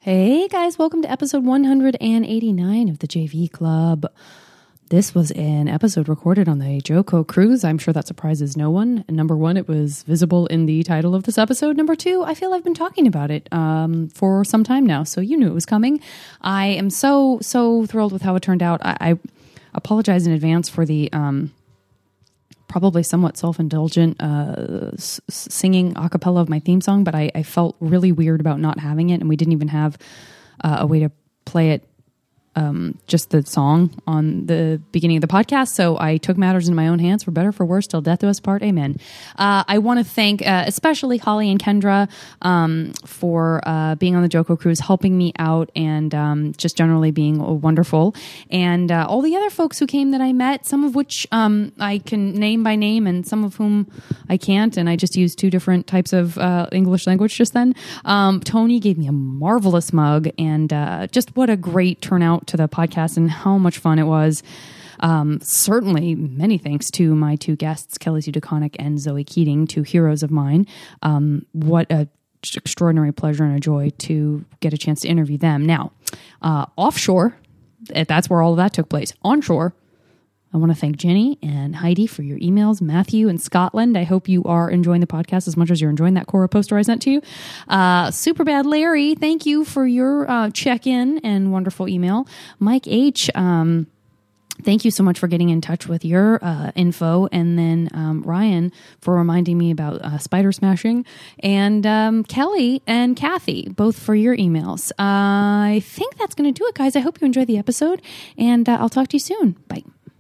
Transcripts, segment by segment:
Hey guys, welcome to episode 189 of the JV Club. This was an episode recorded on the JoCo cruise. I'm sure that surprises no one. Number one, it was visible in the title of this episode. Number two, I feel I've been talking about it for some time now, so you knew it was coming. I am so thrilled with how it turned out. I apologize in advance for the probably somewhat self-indulgent singing a cappella of my theme song, but I felt really weird about not having it, and we didn't even have a way to play it, just the song on the beginning of the podcast. So I took matters in my own hands, for better, for worse, till death do us part. Amen. I want to thank especially Holly and Kendra for being on the JoCo cruise, helping me out, and just generally being wonderful. And all the other folks who came that I met, some of which I can name by name and some of whom I can't. And I just used two different types of English language just then. Tony gave me a marvelous mug, and just what a great turnout to the podcast and how much fun it was. Certainly many thanks to my two guests, Kelly Sue DeConnick and Zoe Keating, two heroes of mine. What a extraordinary pleasure and a joy to get a chance to interview them. Now, offshore, that's where all of that took place. Onshore, I want to thank Jenny and Heidi for your emails. Matthew in Scotland, I hope you are enjoying the podcast as much as you're enjoying that Cora poster I sent to you. Superbad Larry, thank you for your check-in and wonderful email. Mike H., thank you so much for getting in touch with your info. And then Ryan for reminding me about spider smashing. And Kelly and Kathy, both for your emails. I think that's going to do it, guys. I hope you enjoyed the episode. And I'll talk to you soon. Bye.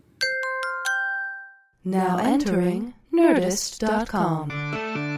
Now entering Nerdist.com.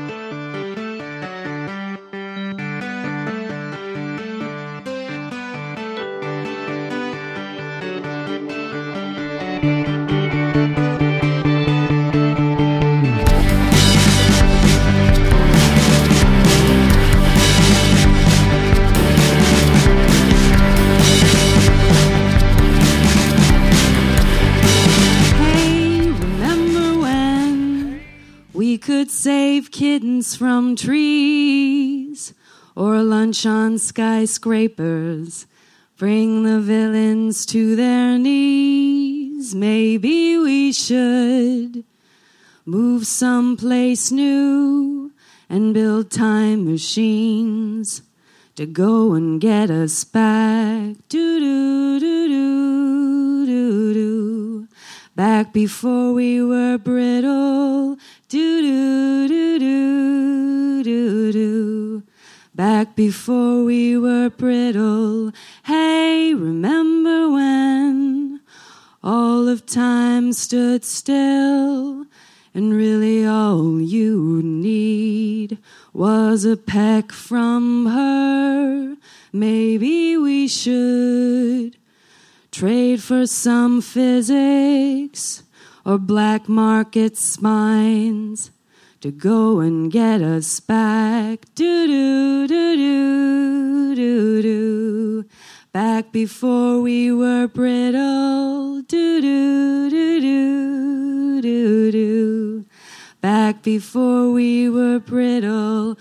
We could save kittens from trees, or lunch on skyscrapers, bring the villains to their knees. Maybe we should move someplace new and build time machines to go and get us back. Do-do-do-do-do-do. Back before we were brittle. Do-do-do-do-do-do. Back before we were brittle. Hey, remember when all of time stood still, and really all you need was a peck from her? Maybe we should trade for some physics or black market spines to go and get us back. Do-do-do-do-do-do. Back before we were brittle. Do-do-do-do-do-do. Back before we were brittle.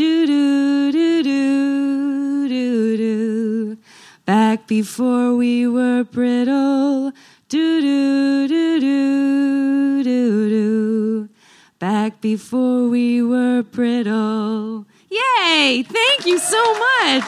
Do-do-do-do-do-do. Back before we were brittle. Do-do-do-do-do-do. Back before we were brittle. Yay! Thank you so much.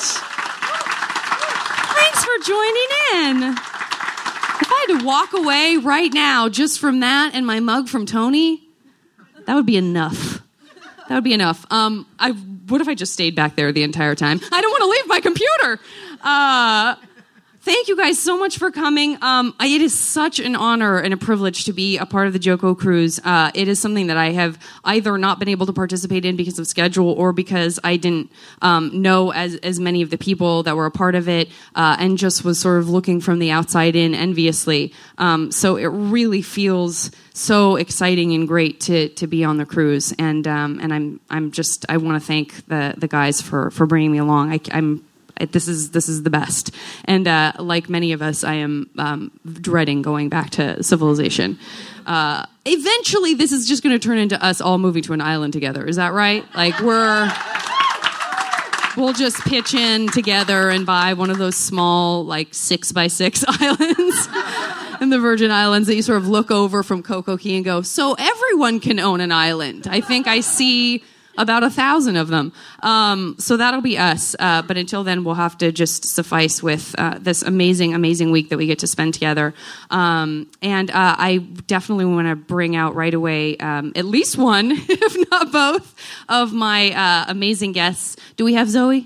Thanks for joining in. If I had to walk away right now just from that and my mug from Tony, that would be enough. That would be enough. What if I just stayed back there the entire time? I don't want to leave my computer. Thank you guys so much for coming. It is such an honor and a privilege to be a part of the JoCo cruise. It is something that I have either not been able to participate in because of schedule or because I didn't know as many of the people that were a part of it, and just was sort of looking from the outside in enviously. So it really feels so exciting and great to be on the cruise. And I want to thank the guys for bringing me along. This is the best. And like many of us, I am dreading going back to civilization. Eventually, this is just going to turn into us all moving to an island together. Is that right? Like, We'll just pitch in together and buy one of those small, like 6x6 islands in the Virgin Islands that you sort of look over from Coco Key and go, so everyone can own an island. I think I see about 1,000 of them. So that'll be us. But until then, we'll have to just suffice with this amazing, amazing week that we get to spend together. And I definitely want to bring out right away at least one, if not both, of my amazing guests. Do we have Zoe?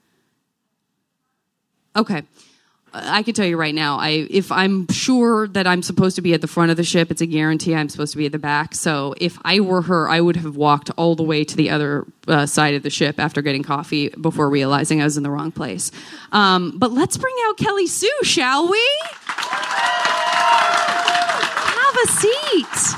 Okay. I can tell you right now, if I'm sure that I'm supposed to be at the front of the ship, it's a guarantee I'm supposed to be at the back. So if I were her, I would have walked all the way to the other side of the ship after getting coffee before realizing I was in the wrong place. But let's bring out Kelly Sue, shall we? Have a seat.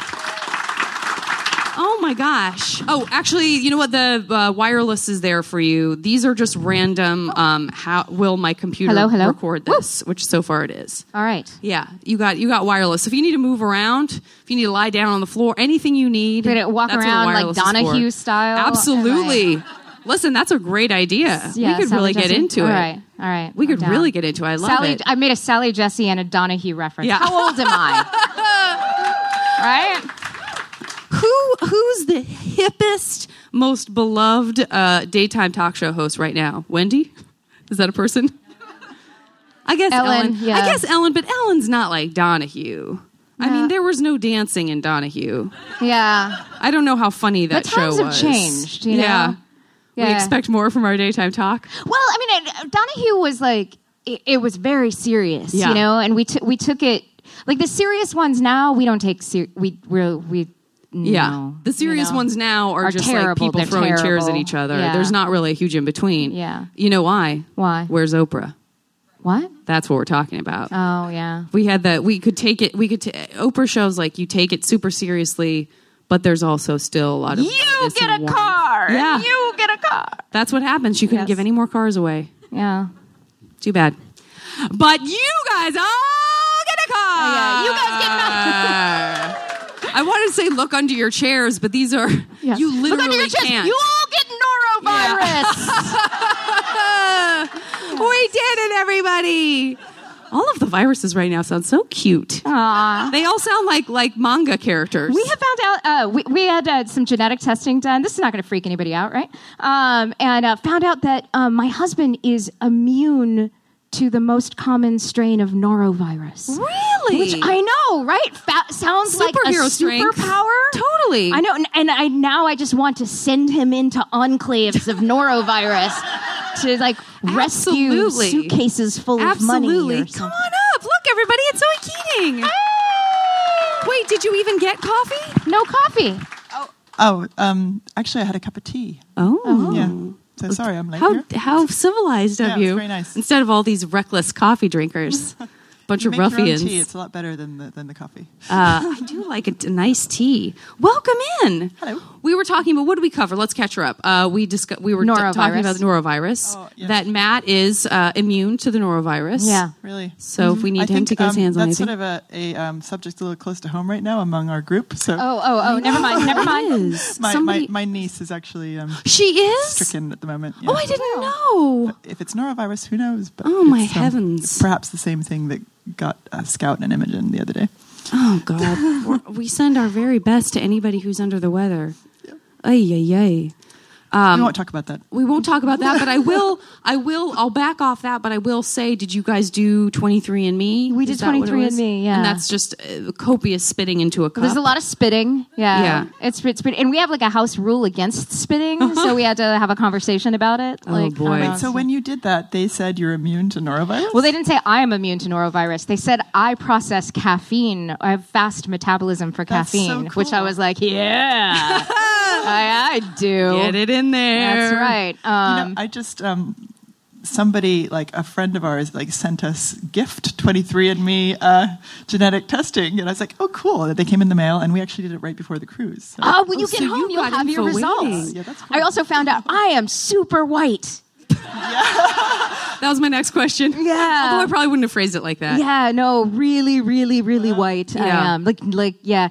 Oh my gosh. Oh, actually, you know what? The wireless is there for you. These are just random. How will my computer record this? Which so far it is. All right. Yeah, you got wireless. If you need to move around, if you need to lie down on the floor, anything you need. We're gonna walk around like Donahue style. Absolutely. Listen, that's a great idea. Yeah, we could really get into it. All right. We could really get into it. I love it. I made a Sally Jesse and a Donahue reference. Yeah. How old am I? Right? Who's the hippest, most beloved daytime talk show host right now? Wendy? Is that a person? I guess Ellen. Yeah. I guess Ellen, but Ellen's not like Donahue. I mean, there was no dancing in Donahue. Yeah. I don't know how funny that show was. The times have changed, you know? Yeah. We expect more from our daytime talk. Well, I mean, Donahue was like, it was very serious, you know? And we took it, like the serious ones now, we don't take, No, the serious ones now are just terrible. Like people throwing chairs at each other. Yeah. There's not really a huge in between. Yeah. You know why? Why? Where's Oprah? What? That's what we're talking about. Oh, yeah. We had that. We could take it. Oprah shows like you take it super seriously, but there's also still a lot of you get a car. Yeah. You get a car. That's what happens. She couldn't give any more cars away. Yeah. Too bad. But you guys all get a car. Yeah. You guys get a I wanted to say look under your chairs, but these are you literally look under your chairs. can't. You all get norovirus. We did it, everybody. All of the viruses right now sound so cute. Aww. They all sound like manga characters. We have found out, we had some genetic testing done. This is not going to freak anybody out, right? And found out that my husband is immune to the most common strain of norovirus. Really? Which I know, right? Sounds like a superpower. Totally. I know, and I just want to send him into enclaves of norovirus to like rescue suitcases full of money. Absolutely. Come on up. Look, everybody, it's Zoe Keating. Hey! Wait, did you even get coffee? No coffee. Actually, I had a cup of tea. Oh. Yeah. So sorry, I'm late here. How civilized of you. It's very nice. Instead of all these reckless coffee drinkers. Bunch of Make your own ruffians. tea. It's a lot better than the coffee. I do like a nice tea. Welcome in. Hello. We were talking about, what did we cover? Let's catch her up. We were talking about the norovirus. Oh, yes. That Matt is immune to the norovirus. Yeah. Really? So if we need him to get his hands on that's anything. sort of a subject a little close to home right now among our group. So Oh, never mind. my niece is actually she is stricken at the moment. Yeah. Oh, I didn't know. But if it's norovirus, who knows? But Oh, my it's, heavens. It's perhaps the same thing that got Scout and Imogen the other day. Oh, God. We send our very best to anybody who's under the weather. Ay. We won't talk about that. We won't talk about that, but I'll back off that, but I will say, did you guys do 23andMe? We did 23andMe, yeah. And that's just copious spitting into a cup. There's a lot of spitting. Yeah. It's spitting. And we have like a house rule against spitting, so we had to have a conversation about it. Oh, boy. Wait, so when you did that, they said you're immune to norovirus? Well, they didn't say I am immune to norovirus. They said I process caffeine. I have fast metabolism for That's caffeine, so cool. which I was like, yeah, I do. Get it in there. That's right. I just somebody, like a friend of ours, like sent us gift 23andMe genetic testing, and I was like, oh, cool. They came in the mail, and we actually did it right before the cruise. So. When you get so home, you you'll got have your info results. waiting. Yeah, that's cool. I also found out I am super white. That was my next question. Yeah. Although I probably wouldn't have phrased it like that. Yeah, no, really, really, really white. Yeah. I am. Yeah.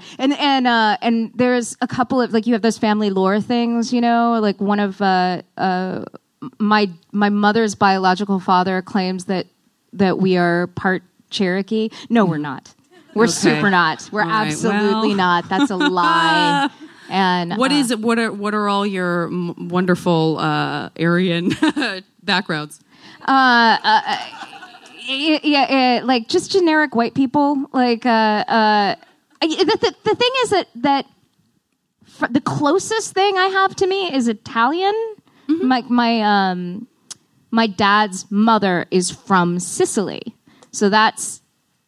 And there's a couple of, like, you have those family lore things, you know, like one of my mother's biological father claims that we are part Cherokee. No, we're not. We're super not. We're absolutely not. That's a lie. And what is it? What are all your wonderful Aryan backgrounds? Like just generic white people. Like the thing is that the closest thing I have to me is Italian. Mm-hmm. My dad's mother is from Sicily, so that's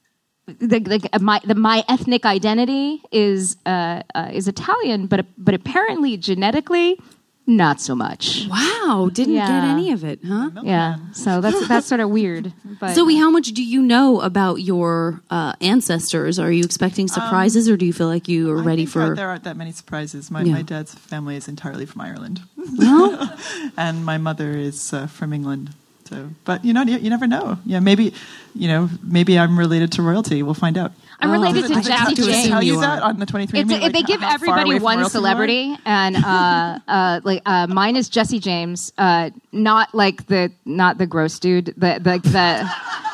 my ethnic identity is Italian, but apparently genetically not so much. Wow, didn't get any of it, huh? Yeah, so that's sort of weird. But Zoe, how much do you know about your ancestors? Are you expecting surprises, or do you feel like you are ready for? There aren't that many surprises. My dad's family is entirely from Ireland, well, and my mother is from England. So, but you never know. Yeah, maybe I'm related to royalty. We'll find out. I'm related to Jesse James. Tell you that on the 23andMe. They give everybody one celebrity, and mine is Jesse James, not the gross dude, the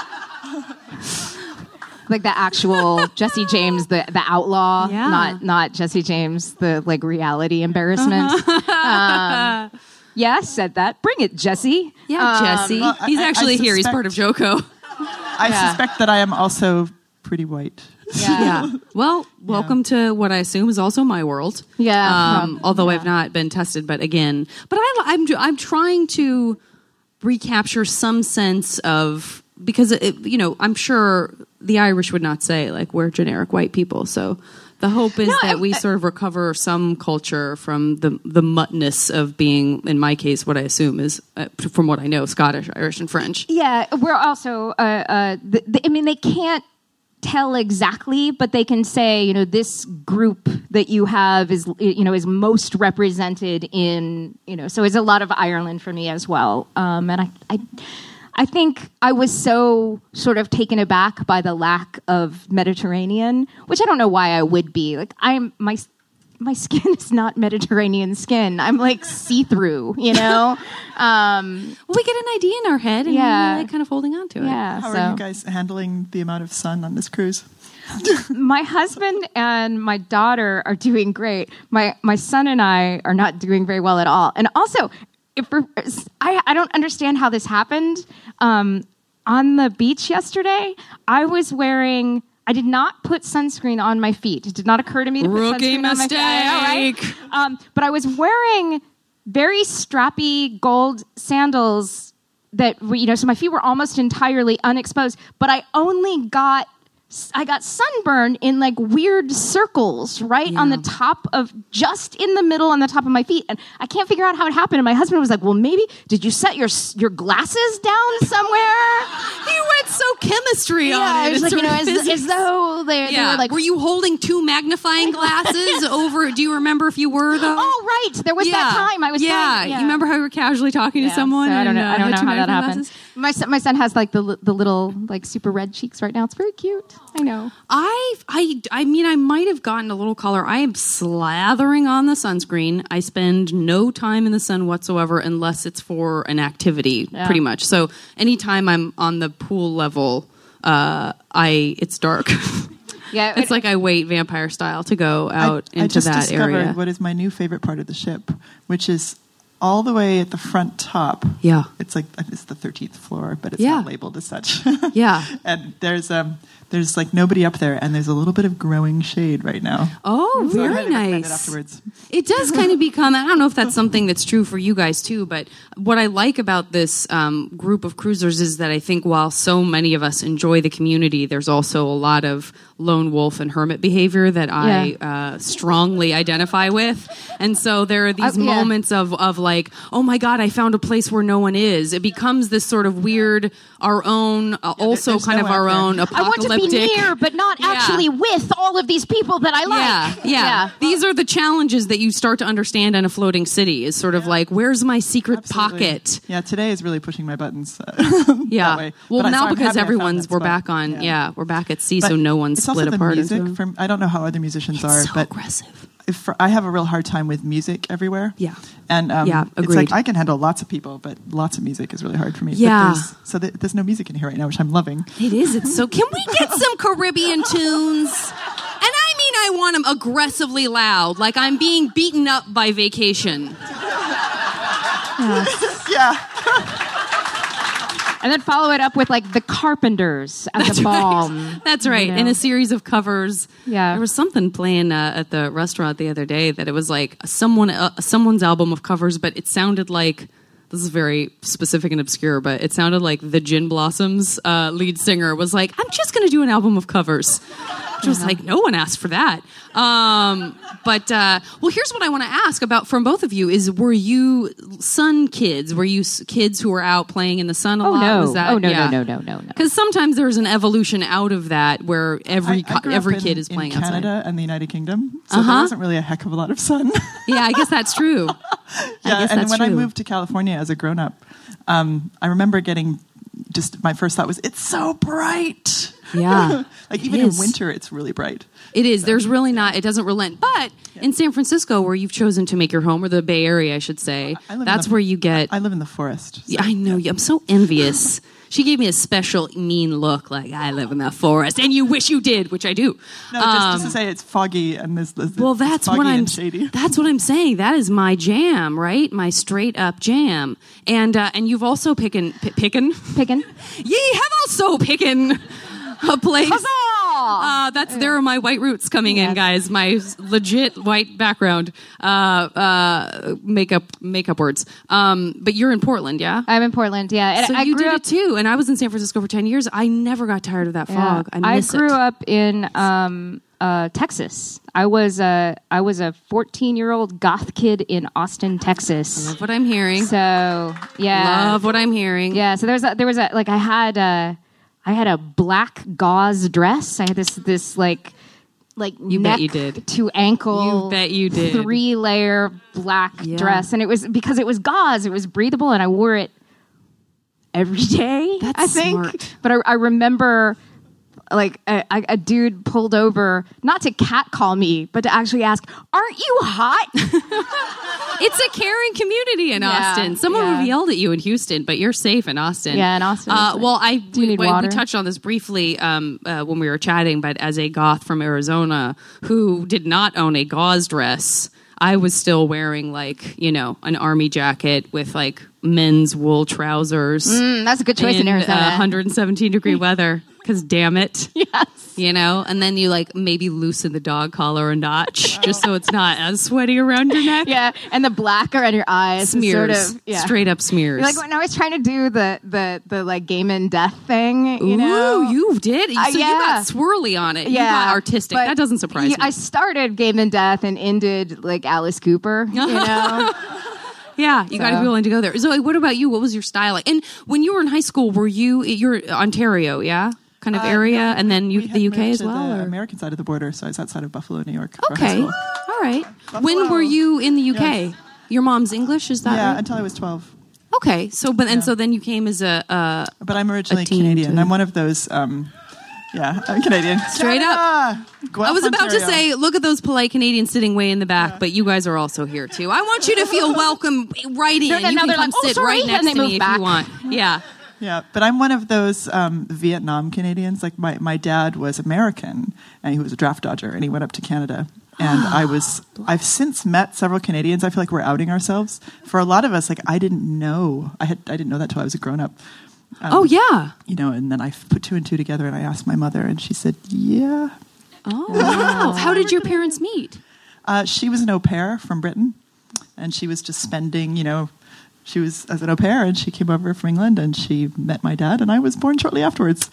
like the actual Jesse James, the outlaw, not Jesse James, the reality embarrassment. Yeah, I said that. Bring it, Jesse. Yeah, Jesse. Well, he's actually here. He's part of Joko. I suspect that I am also pretty white. Yeah. Well, welcome to what I assume is also my world. Yeah. Although I've not been tested, but I'm trying to recapture some sense of, because I'm sure the Irish would not say we're generic white people. So the hope is that we sort of recover some culture from the muttness of being, in my case, what I assume is, from what I know, Scottish, Irish, and French. Yeah, we're also. They can't tell exactly, but they can say, this group that you have is most represented in, So it's a lot of Ireland for me as well, and I think I was so sort of taken aback by the lack of Mediterranean, which I don't know why I would be. My skin is not Mediterranean skin. I'm see-through, Well, we get an idea in our head, and we're kind of holding on to it. Yeah. How are you guys handling the amount of sun on this cruise? My husband and my daughter are doing great. My son and I are not doing very well at all. And also, I don't understand how this happened. On the beach yesterday, I did not put sunscreen on my feet. It did not occur to me to put sunscreen on my feet. I know, right? But I was wearing very strappy gold sandals that so my feet were almost entirely unexposed, but I got sunburn in weird circles on the top of, just in the middle on the top of my feet. And I can't figure out how it happened. And my husband was like, well, maybe, did you set your glasses down somewhere? He went so chemistry on it. Yeah, it was as though they were were you holding two magnifying glasses over? Do you remember if you were, though? Oh, right. There was that time I was trying. You remember how you were casually talking to someone? So I don't know how that glasses? happened. My son has the little super red cheeks right now. It's very cute. I know. I might have gotten a little color. I am slathering on the sunscreen. I spend no time in the sun whatsoever unless it's for an activity, pretty much. So anytime I'm on the pool level, it's dark. Yeah, it's I wait vampire style to go out into that area. I just discovered what is my new favorite part of the ship, which is all the way at the front top. Yeah. It's it's the 13th floor, but it's not labeled as such. Yeah. And there's nobody up there, and there's a little bit of growing shade right now. Oh, so very nice. It afterwards. It does kind of become, I don't know if that's something that's true for you guys too, but what I like about this group of cruisers is that I think while so many of us enjoy the community, there's also a lot of lone wolf and hermit behavior that I strongly identify with. And so there are these moments of oh my God, I found a place where no one is. It becomes this sort of weird, our own, also kind of our own apocalyptic. I want to be near, but not actually with all of these people that I like. Yeah. These are the challenges that you start to understand in a floating city, is sort of where's my secret pocket? Yeah, today is really pushing my buttons. Yeah. That way. Well, now because we're back on, we're back at sea, so no one's split apart. Music I don't know how other musicians are, so but aggressive. I have a real hard time with music everywhere. Yeah. And Yeah, it's agreed. like I can handle lots of people, but lots of music is really hard for me. Yeah. But there's no music in here right now, which I'm loving. It is. It's so. Can we get some Caribbean tunes? And I mean, I want them aggressively loud, like I'm being beaten up by Vacation. Yeah. And then follow it up with like the Carpenters as a balm. That's right. You know? In a series of covers. Yeah. There was something playing at the restaurant the other day that it was like someone's album of covers, but it sounded like, this is very specific and obscure, but it sounded like the Gin Blossoms lead singer was like, I'm just going to do an album of covers. Which was like, no one asked for that. Well, here's what I want to ask about from both of you is, were you sun kids? Were you kids who were out playing in the sun a lot? No. Was that, No. Because sometimes there's an evolution out of that where every I grew up kid is playing in outside. Canada and the United Kingdom, so there wasn't really a heck of a lot of sun. Yeah, I guess that's true. Yeah, and when I true. moved to California as a grown-up, I remember getting my first thought was, it's so bright. Yeah. Like it even in is. winter, it's really bright. It is. There's really not. It doesn't relent. But in San Francisco, where you've chosen to make your home, or the Bay Area, I should say, I live in that's the- where you get. I live in the forest. So. Yeah, I know. I'm so envious. She gave me a special mean look, like I live in the forest, and you wish you did, which I do. No, just to say it's foggy and there's Well, it's that's foggy what I'm. and shady. That's what I'm saying. That is my jam, right? My straight up jam. And you've also pickin'. Picking. Ye have also pickin' a place. Huzzah! There are my white roots coming in, Yes. guys. My legit white background. Makeup words. But you're in Portland, yeah? I'm in Portland, yeah. And So I you grew did up, it too, and I was in San Francisco for 10 years. I never got tired of that fog. I miss grew it. up in Texas. I was a 14-year-old goth kid in Austin, Texas. Love what I'm hearing. So yeah, Love what I'm hearing. yeah. So there was a like I had a black gauze dress. I had this like You neck bet you did. to ankle. You bet you did. 3-layer black Yeah. dress, and it was because it was gauze. It was breathable, and I wore it every day. That's I think. smart. But I remember. Like a dude pulled over, not to catcall me, but to actually ask, "Aren't you hot?" It's a caring community in Yeah, Austin. Someone would yeah. have yelled at you in Houston, but you're safe in Austin. Yeah, in Austin, it's Well, you need we water? touched on this briefly when we were chatting, but as a goth from Arizona who did not own a gauze dress, I was still wearing an army jacket with like men's wool trousers. That's a good choice in Arizona. 117 degree weather. Because damn it. Yes. And then you maybe loosen the dog collar a notch just so it's not as sweaty around your neck. Yeah, and the black around your eyes, is Smears. sort of Straight up smears. You're like when I was trying to do the like game and death thing, you Ooh, know. you did? So you yeah. got swirly on it. You Yeah, got artistic. but That doesn't surprise me. I started Game and Death and ended like Alice Cooper, you know. Yeah, you got to be willing to go there. Zoe, what about you? What was your style like? And when you were in high school, you're Ontario, yeah? Kind of area, and then We had the UK moved as to well? the or? American side of the border, so I was outside of Buffalo, New York. for high Okay, school. all right. When were you in the UK? Yes. Your mom's English, is that Yeah, right? until I was 12. Okay, so then you came as a But I'm originally A teen Canadian. to- I'm one of those. I'm Canadian. Straight up. Canada! I was about to Guelph, say, look at those polite Canadians sitting way in the back, but you guys are also here too. I want you to feel welcome right in. No, You now can they're come like, "Oh, sit sorry," right next and they to me move if back. you want. Yeah. Yeah, but I'm one of those Vietnam Canadians. Like my dad was American, and he was a draft dodger, and he went up to Canada. And I've since met several Canadians. I feel like we're outing ourselves. For a lot of us, like I didn't know that till I was a grown up. Oh yeah. And then I put 2 and 2 together, and I asked my mother, and she said, "Yeah." Oh wow. How did your parents meet? She was an au pair from Britain, and she was just spending, she was as an au pair, and she came over from England, and she met my dad, and I was born shortly afterwards.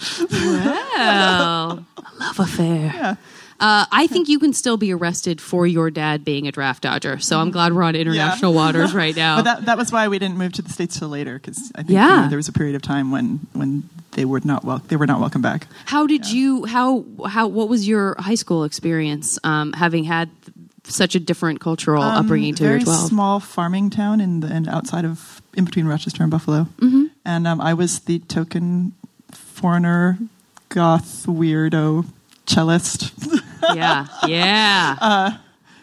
Well, a love affair. Yeah. I think you can still be arrested for your dad being a draft dodger. So I'm glad we're on international waters right now. But that was why we didn't move to the States till later, because I think there was a period of time when they were not welcome back. How did you? What was your high school experience? Having had such a different cultural upbringing to your Very 12. small farming town in between Rochester and Buffalo, and I was the token foreigner, goth, weirdo cellist. Yeah.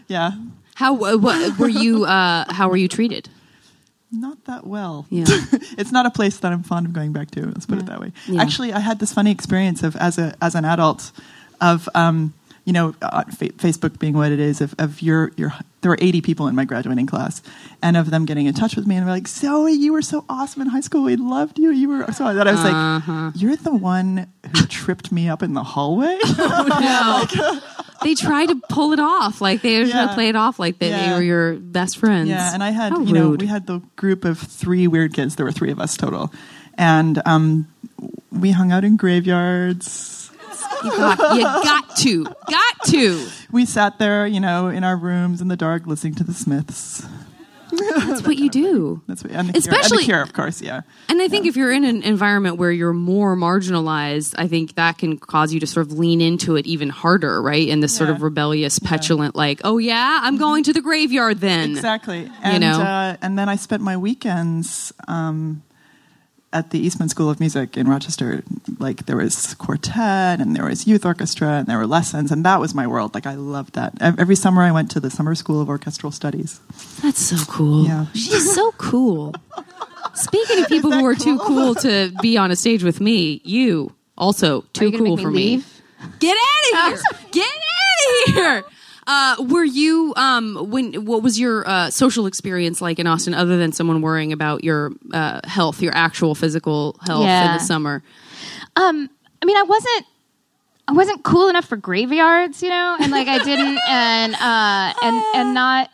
Yeah. How what, were you? How were you treated? Not that well. Yeah. It's not a place that I'm fond of going back to. Let's put it that way. Yeah. Actually, I had this funny experience of as an adult of Facebook being what it is of your there were 80 people in my graduating class, and of them getting in touch with me and were like, Zoe, you were so awesome in high school. We loved you. You were so. That I was like, you're the one who tripped me up in the hallway. No. They tried to pull it off, like they were trying to play it off, like they were your best friends. Yeah, and I had, How rude. we had the group of 3 weird kids. There were 3 of us total, and we hung out in graveyards. You got to. We sat there, in our rooms in the dark, listening to the Smiths. That's what you do. That's what, and Especially the Cure, of course, yeah. And I think if you're in an environment where you're more marginalized, I think that can cause you to sort of lean into it even harder, right? In this sort of rebellious, petulant, like, oh yeah, I'm going to the graveyard then. Exactly. And, and then I spent my weekends at the Eastman School of Music in Rochester. Like, there was quartet and there was youth orchestra and there were lessons, and that was my world. Like, I loved that. Every summer I went to the Summer School of Orchestral Studies. That's so cool. Yeah. She's so cool. Speaking of people who are too cool to be on a stage with me, you also too cool for me. Get out of here! Get out of here! Were you what was your social experience like in Austin, other than someone worrying about your health, your actual physical health in the summer? I mean, I wasn't cool enough for graveyards, and like I didn't, and not.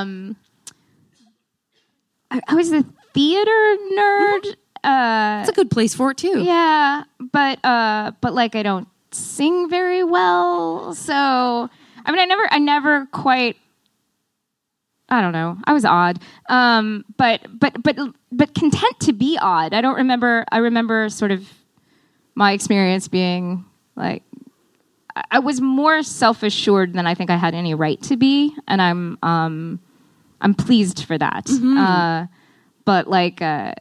I was a theater nerd. It's a good place for it too. Yeah, but like I don't sing very well, so. I mean, I never quite. I don't know. I was odd, but content to be odd. I don't remember. I remember sort of my experience being like I was more self-assured than I think I had any right to be, and I'm pleased for that. Mm-hmm. But like I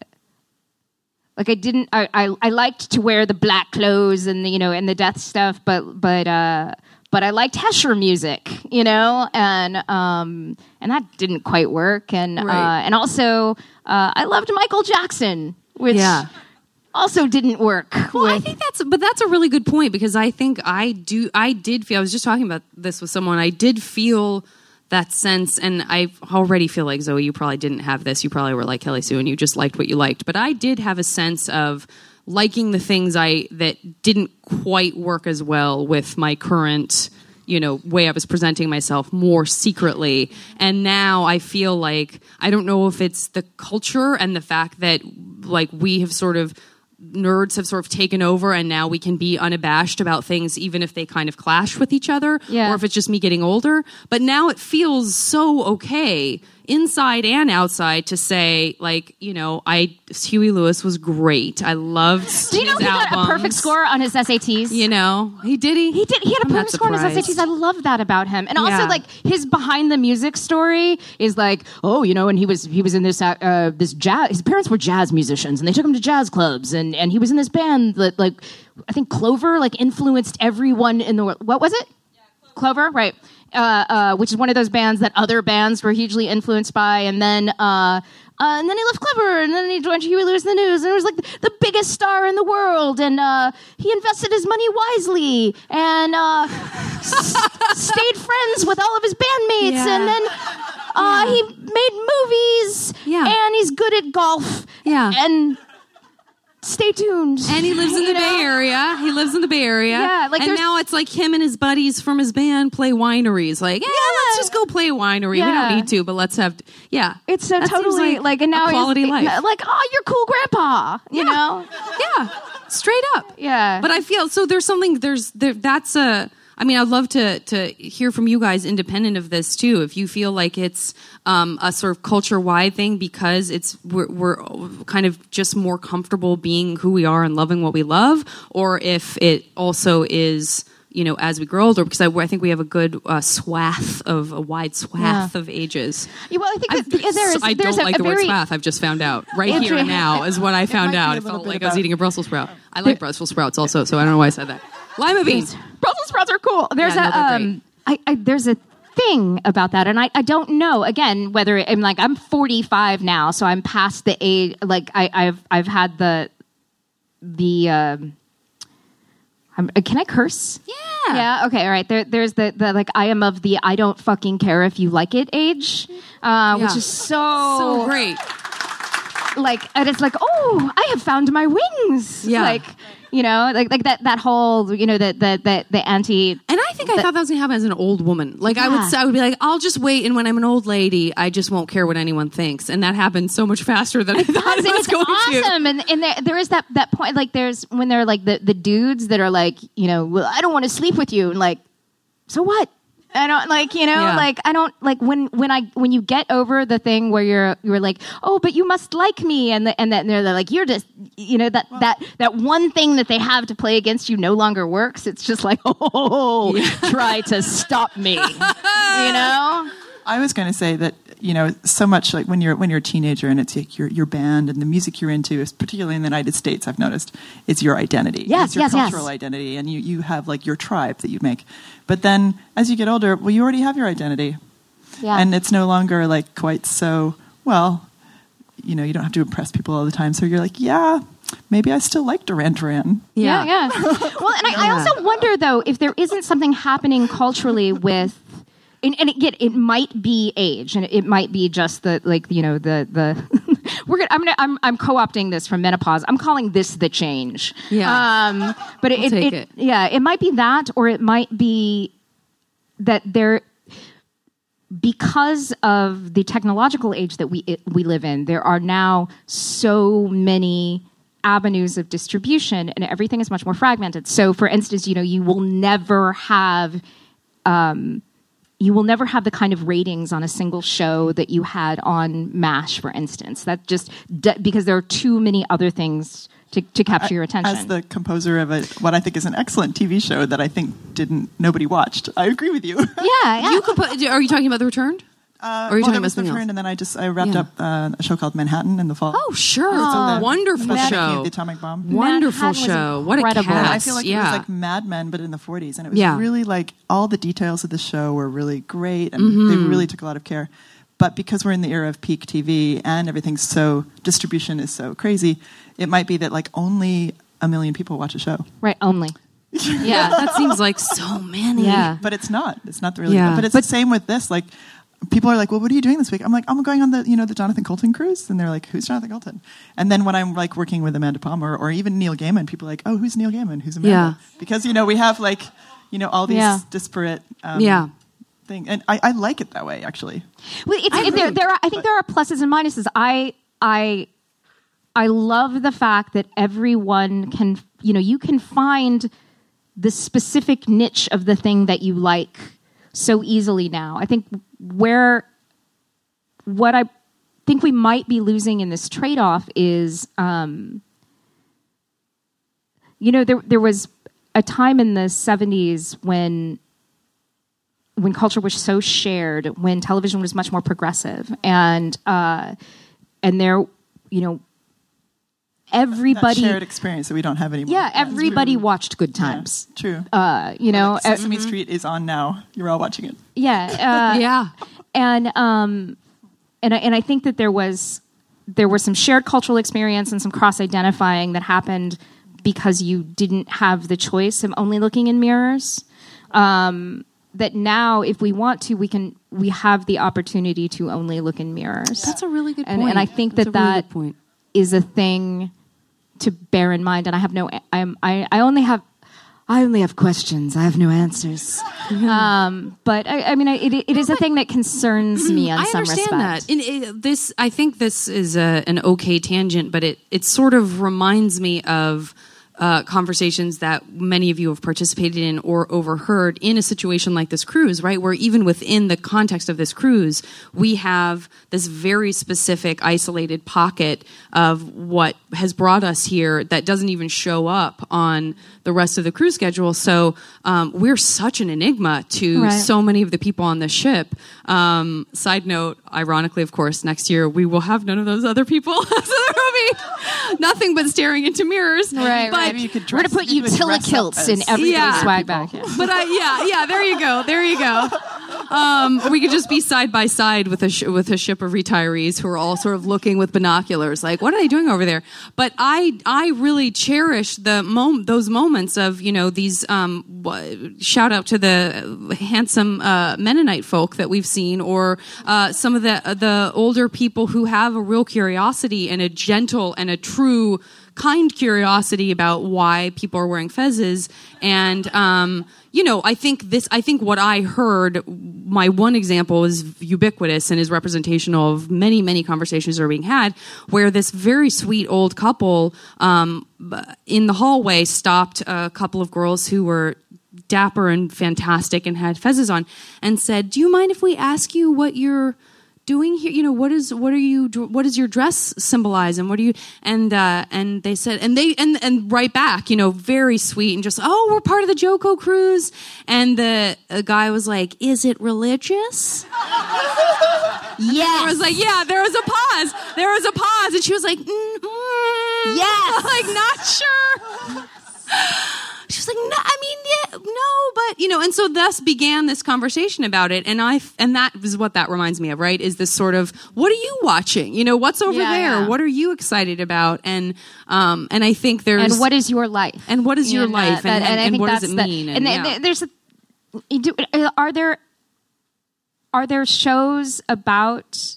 didn't. I liked to wear the black clothes and and the death stuff, but I liked Hesher music, and that didn't quite work. And and also I loved Michael Jackson, which also didn't work. Well, I think that's a really good point, because I think I did feel, I was just talking about this with someone, I did feel that sense, and I already feel like, Zoe, you probably didn't have this. You probably were like Kelly Sue and you just liked what you liked. But I did have a sense of liking the things that didn't quite work as well with my current, way I was presenting myself more secretly. And now I feel like, I don't know if it's the culture and the fact that like nerds have sort of taken over, and now we can be unabashed about things even if they kind of clash with each other, or if it's just me getting older. But now it feels so okay, inside and outside, to say, like, Huey Lewis was great. I loved his albums. Do you know he got a perfect score on his SATs? He did. He had a perfect score on his SATs. I love that about him. And also, like, his behind the music story is like, and he was in this this jazz. His parents were jazz musicians, and they took him to jazz clubs, and he was in this band that, like, I think Clover, like, influenced everyone in the world. What was it? Clover, right? Which is one of those bands that other bands were hugely influenced by, and then he left Clover, and then he joined Huey Lewis and the News, and it was like the biggest star in the world, and he invested his money wisely, and stayed friends with all of his bandmates, and then he made movies, and he's good at golf, and stay tuned. And he lives in the Bay Area. Yeah, like, and now it's like him and his buddies from his band play wineries. Like, let's just go play a winery. Yeah. We don't need to, but let's have. It's totally like, and now quality life. Like, you're cool, grandpa. You know. Yeah, straight up. Yeah. But I feel so. There's something. That's a. I mean, I'd love to hear from you guys, independent of this too. If you feel like it's a sort of culture-wide thing, because we're kind of just more comfortable being who we are and loving what we love, or if it also is, as we grow older, because I think we have a good wide swath of ages. Yeah, well, I think I don't like the word swath. I've just found out here and now is what I found out. I felt like I was eating a Brussels sprout. I like Brussels sprouts also, so I don't know why I said that. Lima beans. Brussels sprouts are cool. There's there's a thing about that, and I don't know again whether I'm 45 now, so I'm past the age. Like I've had the can I curse? Yeah. Yeah. Okay. All right. There's the like I am of the I don't fucking care if you like it age, which is so great. Like, and it's like, oh, I have found my wings. Yeah. Like, like that whole, the anti. And I think I thought that was going to happen as an old woman. Like I would be like, I'll just wait, and when I'm an old lady, I just won't care what anyone thinks. And that happened so much faster than I thought it was going to. It's awesome. And there is that point, like there's when they're like the dudes that are like, well, I don't want to sleep with you, and like, so what? I don't like, like I don't like when you get over the thing where you're like, oh, but you must like me, and then they're like, you're just, that one thing that they have to play against you no longer works. It's just like, try to stop me, I was going to say that, so much like when you're a teenager and it's like your band and the music you're into, is particularly in the United States, I've noticed, it's your identity. Yes, it's your cultural identity, and you have like your tribe that you make. But then as you get older, well, you already have your identity. Yeah. And it's no longer like quite so, well, you don't have to impress people all the time. So you're like, yeah, maybe I still like Duran Duran. Yeah. Well, and I also wonder, though, if there isn't something happening culturally with, and again, it might be age, and it might be just the I'm co-opting this from menopause. I'm calling this the change. Yeah. But it might be that, or it might be that because of the technological age that we live in, there are now so many avenues of distribution, and everything is much more fragmented. So, for instance, you will never have the kind of ratings on a single show that you had on MASH, for instance. That just because there are too many other things to capture your attention. As the composer of what I think is an excellent TV show that I think nobody watched, I agree with you. Yeah. Are you talking about The Returned? Or are you talking about something else? And then I wrapped up a show called Manhattan in the fall. Oh, sure. It's a wonderful show. The atomic bomb. Wonderful show. What a cast. I feel like it was like Mad Men, but in the 40s. And it was really like all the details of the show were really great. And they really took a lot of care. But because we're in the era of peak TV and distribution is so crazy, it might be that like only 1 million people watch a show. Right, only. Yeah, that seems like so many. Yeah. But it's not. It's not really. Yeah. But it's the same with this. Like, people are like, well, what are you doing this week? I'm like, I'm going on the Jonathan Coulton cruise. And they're like, who's Jonathan Coulton? And then when I'm like working with Amanda Palmer or even Neil Gaiman, people are like, oh, who's Neil Gaiman? Who's Amanda? Yeah. Because, we have like, all these disparate things. And I like it that way, actually. Well, I think there are pluses and minuses. I love the fact that everyone can, you can find the specific niche of the thing that you like so easily now. I think what I think we might be losing in this trade-off is, there was a time in the 70s when culture was so shared, when television was much more progressive, and there, everybody that shared experience that we don't have anymore. Yeah, everybody watched Good Times. Yeah, true. Like Sesame Street is on now. You're all watching it. Yeah, yeah, and I think that there was some shared cultural experience and some cross-identifying that happened because you didn't have the choice of only looking in mirrors. That now, if we want to, we have the opportunity to only look in mirrors. That's a really good point. And I think that is a thing to bear in mind. And I only have questions. I have no answers. But it is a thing that concerns me on some respect. I understand that. I think this is an okay tangent, but it sort of reminds me of conversations that many of you have participated in or overheard in a situation like this cruise, right? Where even within the context of this cruise, we have this very specific isolated pocket of what has brought us here that doesn't even show up on the rest of the cruise schedule. So we're such an enigma to so many of the people on the ship. Side note, ironically, of course, next year we will have none of those other people. So there will be nothing but staring into mirrors. Right, but we're going to put utility kilts in everybody's swag bag. Yeah. But there you go. We could just be side by side with a ship of retirees who are all sort of looking with binoculars, like, what are they doing over there? But I really cherish those moments of, these shout out to the handsome Mennonite folk that we've seen, or some of the older people who have a real curiosity and a gentle and a true kind curiosity about why people are wearing fezzes. And I think what I heard, my one example is ubiquitous and is representational of many, many conversations that are being had, where this very sweet old couple in the hallway stopped a couple of girls who were dapper and fantastic and had fezzes on, and said, "Do you mind if we ask you what you're doing here? What does your dress symbolize, and what do you?" And they said, and right back, very sweet, and just, "Oh, we're part of the JoCo cruise." And the guy was like, "Is it religious?" Yes. I was like, yeah. There was a pause, and she was like, yes, like, not sure. She was like, "No, I mean, yeah, no, but," and so thus began this conversation about it. And that is what that reminds me of, right? Is this sort of, what are you watching? What's over there? Yeah. What are you excited about? And I think there's, and what is your life? And what is your life? I And think what does that's it mean? Are there shows about,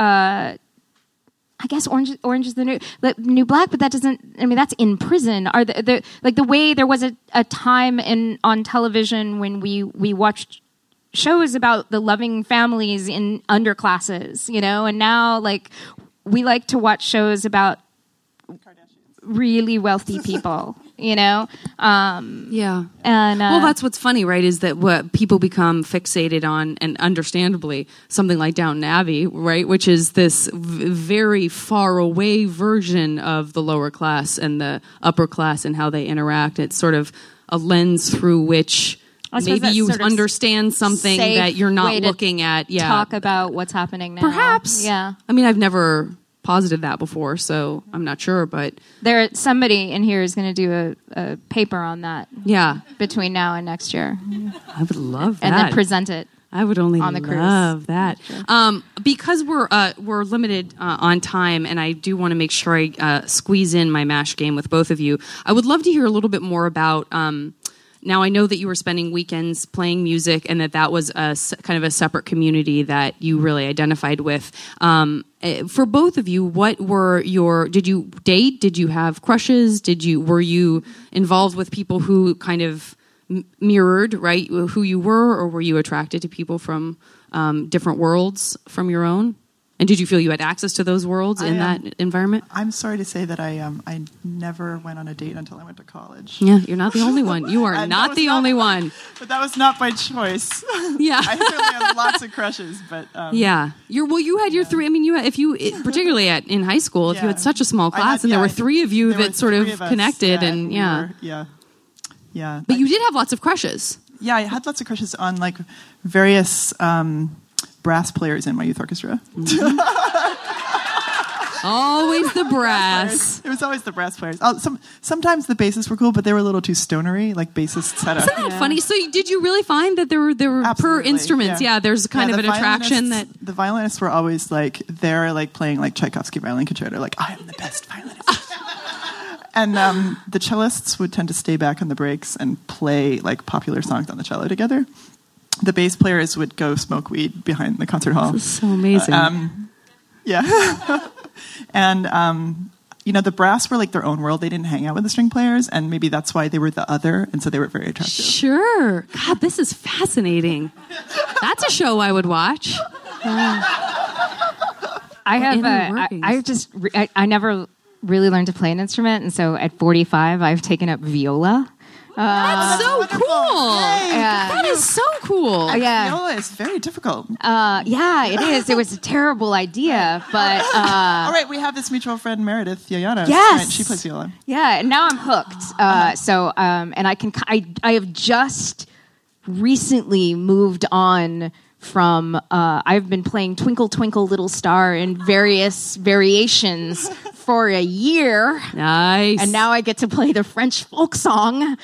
I guess Orange is the New Black, but that doesn't. I mean, that's in prison. Are the way there was a time on television when we watched shows about the loving families in underclasses, and now we like to watch shows about really wealthy people, Yeah. And well, that's what's funny, right? Is that what people become fixated on, and understandably, something like Downton Abbey, right? Which is this very far away version of the lower class and the upper class and how they interact. It's sort of a lens through which maybe you understand something that you're not looking at. Yeah. Talk about what's happening now. Perhaps. Yeah. I mean, I've never posited that before, so I'm not sure, but somebody in here is going to do a paper on that. Yeah, between now and next year. I would love that, and then present it. I would only on the love cruise. that. Sure. Because we're limited on time, and I do want to make sure I squeeze in my MASH game with both of you. I would love to hear a little bit more about. Now, I know that you were spending weekends playing music, and that was kind of a separate community that you really identified with. For both of you, what were did you date? Did you have crushes? Were you involved with people who kind of mirrored, right, who you were, or were you attracted to people from different worlds from your own? And did you feel you had access to those worlds in that environment? I'm sorry to say that I never went on a date until I went to college. Yeah, you're not the only one. You are not the only one. But that was not by choice. Yeah, I certainly had lots of crushes, but yeah, you had your three. I mean, particularly in high school, if you had such a small class, and there were three of you that sort of connected, and yeah. But you did have lots of crushes. Yeah, I had lots of crushes on various. Brass players in my youth orchestra. Always the brass. It was always the brass players. Sometimes the bassists were cool, but they were a little too stonery, like bassists had Isn't that funny? So did you really find that there were per instruments? Yeah, there's kind of an attraction that the violinists were always they're playing Tchaikovsky violin concerto. I am the best violinist. And the cellists would tend to stay back on the breaks and play popular songs on the cello together. The bass players would go smoke weed behind the concert hall. This is so amazing. Yeah. And, the brass were their own world. They didn't hang out with the string players, and maybe that's why they were the other, and so they were very attractive. Sure. God, this is fascinating. That's a show I would watch. I never really learned to play an instrument, and so at 45, I've taken up viola. That's so cool. That is so cool. Viola is very difficult. Yeah, it is. It was a terrible idea, but... All right, we have this mutual friend, Meredith Yoyana. Yes. Right, she plays viola. Yeah, and now I'm hooked. And I have just recently moved on from I've been playing Twinkle Twinkle Little Star in various variations for a year. Nice. And now I get to play the French folk song.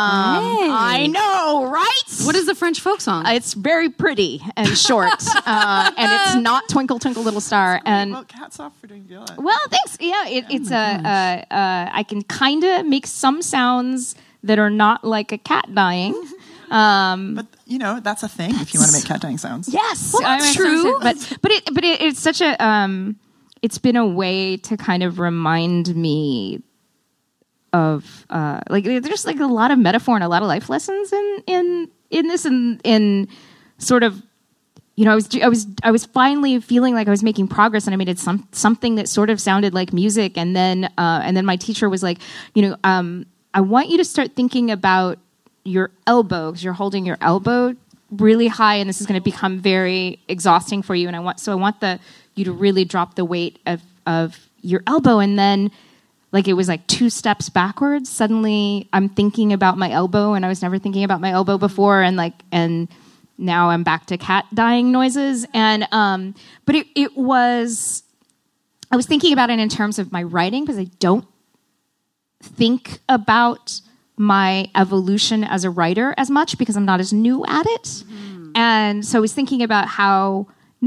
I know, right? What is the French folk song? It's very pretty and short, and it's not Twinkle Twinkle Little Star. And Well, hats off for doing viola. well, thanks. Yeah, it's I can kind of make some sounds that are not like a cat dying. But that's a thing if you want to make cat dying sounds. Yes, Well, that's true. But it's such a it's been a way to kind of remind me of like there's like a lot of metaphor and a lot of life lessons in this and in sort of I was finally feeling like I was making progress, and I made something that sort of sounded like music, and then my teacher was like, I want you to start thinking about your elbow, because you're holding your elbow really high, and this is going to become very exhausting for you. And I want you to really drop the weight of your elbow, and then like it was like 2 steps backwards. Suddenly, I'm thinking about my elbow, and I was never thinking about my elbow before, and now I'm back to cat dying noises. And but it was, I was thinking about it in terms of my writing, because I don't think about my evolution as a writer as much because I'm not as new at it. Mm-hmm. And so I was thinking about how,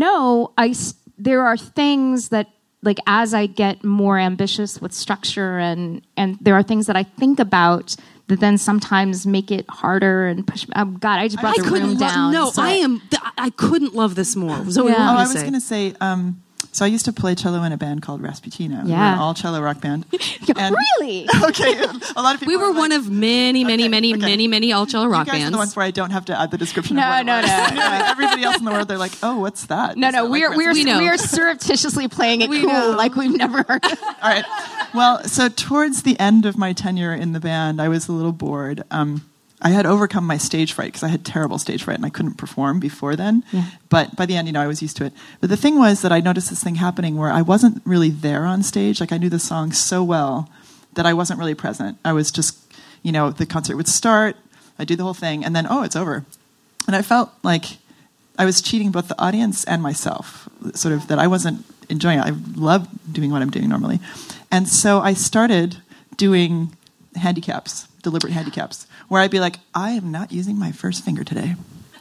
there are things that, like, as I get more ambitious with structure and there are things that I think about that then sometimes make it harder and push. Oh God, I just brought the room down. I couldn't love this more. Zoe, Yeah. what I were you was going to say, so I used to play cello in a band called Rasputina. We were Yeah. an all cello rock band. Really? Okay, a lot of people. We were like, one of many all cello rock you guys are bands. the ones where I don't have to add the description. No, of what no, it was. no, no. Like, everybody else in the world, they're like, oh, what's that? No, Is that like We know. we are surreptitiously playing it cool, know. like we've never heard. All right. Well, so towards the end of my tenure in the band, I was a little bored. I had overcome my stage fright because I had terrible stage fright and I couldn't perform before then. Yeah. But by the end, I was used to it. But the thing was that I noticed this thing happening where I wasn't really there on stage. Like I knew the song so well that I wasn't really present. I was just, the concert would start, I'd do the whole thing, and then, it's over. And I felt like I was cheating both the audience and myself, sort of that I wasn't enjoying it. I love doing what I'm doing normally. And so I started doing deliberate handicaps, where I'd be like, I am not using my first finger today.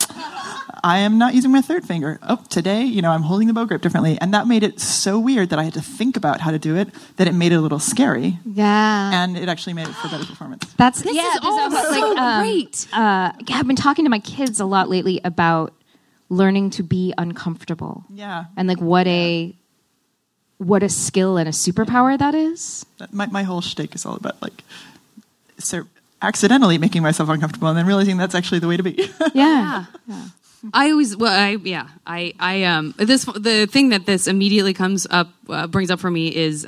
I am not using my third finger. Oh, today, I'm holding the bow grip differently. And that made it so weird that I had to think about how to do it, that it made it a little scary. Yeah. And it actually made it for better performance. That's This is all so great. I've been talking to my kids a lot lately about learning to be uncomfortable. Yeah. And like what a skill and a superpower that is. My whole shtick is all about accidentally making myself uncomfortable and then realizing that's actually the way to be. Yeah. The thing that this immediately brings up for me is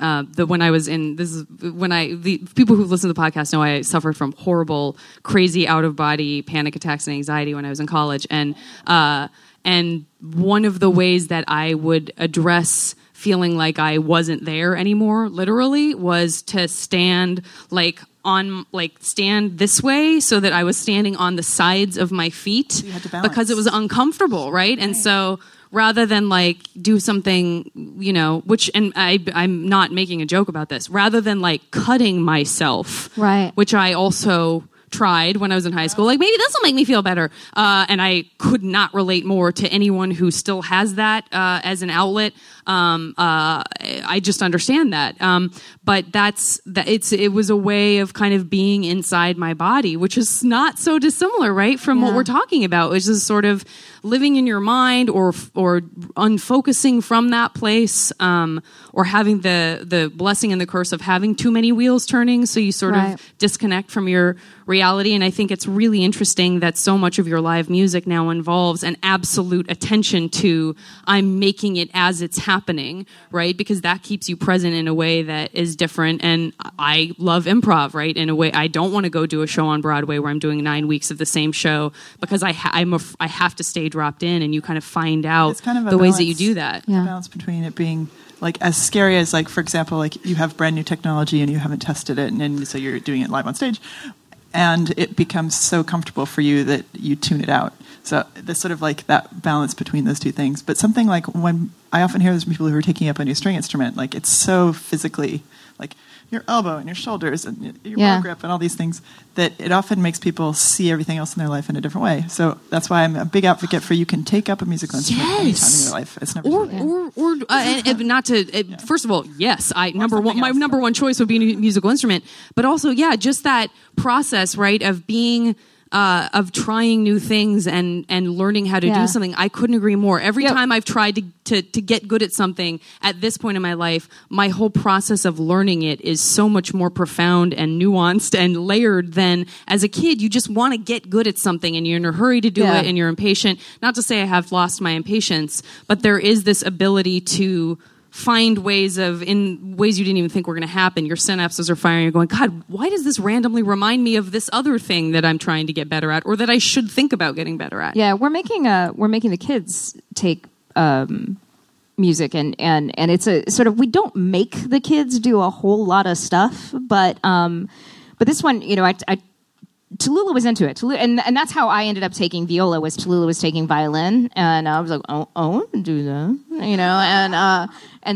the people who listen to the podcast know I suffered from horrible, crazy out of body panic attacks and anxiety when I was in college, and one of the ways that I would address feeling like I wasn't there anymore, literally, was to stand stand this way so that I was standing on the sides of my feet, so you had to balance. Because it was uncomfortable, right? And so rather than do something, I'm not making a joke about this, rather than cutting myself, right? Which I also tried when I was in high school, maybe this will make me feel better, and I could not relate more to anyone who still has that as an outlet. I just understand that, but it was a way of kind of being inside my body, which is not so dissimilar, right, from what we're talking about, which is sort of living in your mind or unfocusing from that place, or having the blessing and the curse of having too many wheels turning, so you sort of disconnect from your reality. And I think it's really interesting that so much of your live music now involves an absolute attention to I'm making it as it's happening, right? Because that keeps you present in a way that is different. And I love improv, right? In a way, I don't want to go do a show on Broadway where I'm doing 9 weeks of the same show, because I have to stay dropped in, and you kind of find out It's kind of a the ways that balance. you do that. Yeah. The balance between it being as scary as for example, you have brand new technology and you haven't tested it, and so you're doing it live on stage. and it becomes so comfortable for you that you tune it out. So there's sort of like that balance between those two things. But something like when I often hear there's people who are taking up a new string instrument, like it's so physically, like your elbow and your shoulders and your bow grip and all these things, that it often makes people see everything else in their life in a different way. So that's why I'm a big advocate for you can take up a musical instrument anytime in your life. It's never too late. And not to first of all, yes, my number one choice would be a musical instrument, but also just that process, right, of being of trying new things and learning how to do something. I couldn't agree more. Every time I've tried to get good at something at this point in my life, my whole process of learning it is so much more profound and nuanced and layered than as a kid. You just want to get good at something and you're in a hurry to do it and you're impatient. Not to say I have lost my impatience, but there is this ability to find ways in ways you didn't even think were going to happen. Your synapses are firing. You're going, God, why does this randomly remind me of this other thing that I'm trying to get better at, or that I should think about getting better at? Yeah, we're making the kids take music, and it's a sort of, we don't make the kids do a whole lot of stuff, but this one, Tallulah was into it, and that's how I ended up taking viola. Was Tallulah was taking violin, and I was like, oh, I want to do that,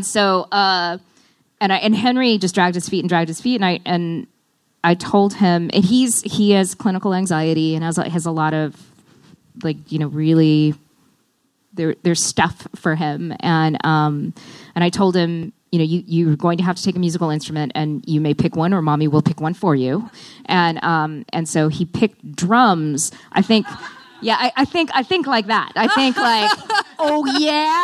and Henry just dragged his feet, and I told him, and he has clinical anxiety and has a lot of really there's stuff for him, and I told him, you're going to have to take a musical instrument, and you may pick one, or mommy will pick one for you. And so he picked drums. I think like that. I think like, oh yeah,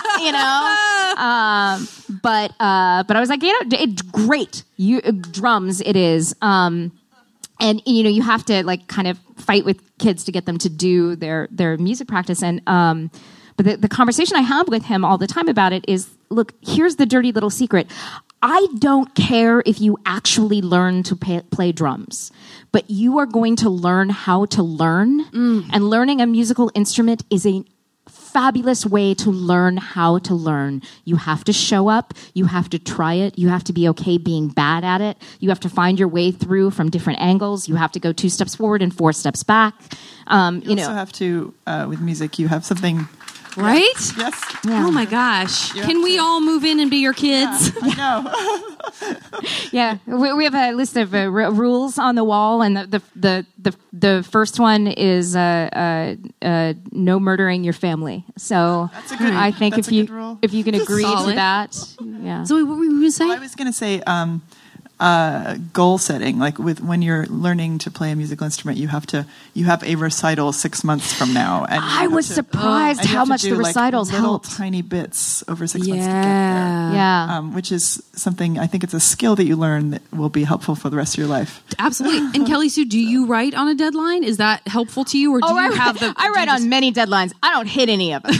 But I was like, it's great. Drums, it is. And you have to like kind of fight with kids to get them to do their music practice, and. But the conversation I have with him all the time about it is, look, here's the dirty little secret. I don't care if you actually learn to play drums, but you are going to learn how to learn. And learning a musical instrument is a fabulous way to learn how to learn. You have to show up. You have to try it. You have to be okay being bad at it. You have to find your way through from different angles. You have to go 2 steps forward and 4 steps back. You also have to, with music, you have something... Right? Yes. Yeah. Oh my gosh! Can we all move in and be your kids? Yeah, I know. We have a list of rules on the wall, and the first one is no murdering your family. So that's a good. I think if you can agree to that, So what were you going to say? Well, I was going to say. Goal setting, like when you're learning to play a musical instrument, you have a recital 6 months from now, and I was surprised how much the recitals helped. Tiny bits over 6 months to get there, which is something I think it's a skill that you learn that will be helpful for the rest of your life. Absolutely. And Kelly Sue, do you write on a deadline? Is that helpful to you, or do you have the? I write on many deadlines. I don't hit any of them.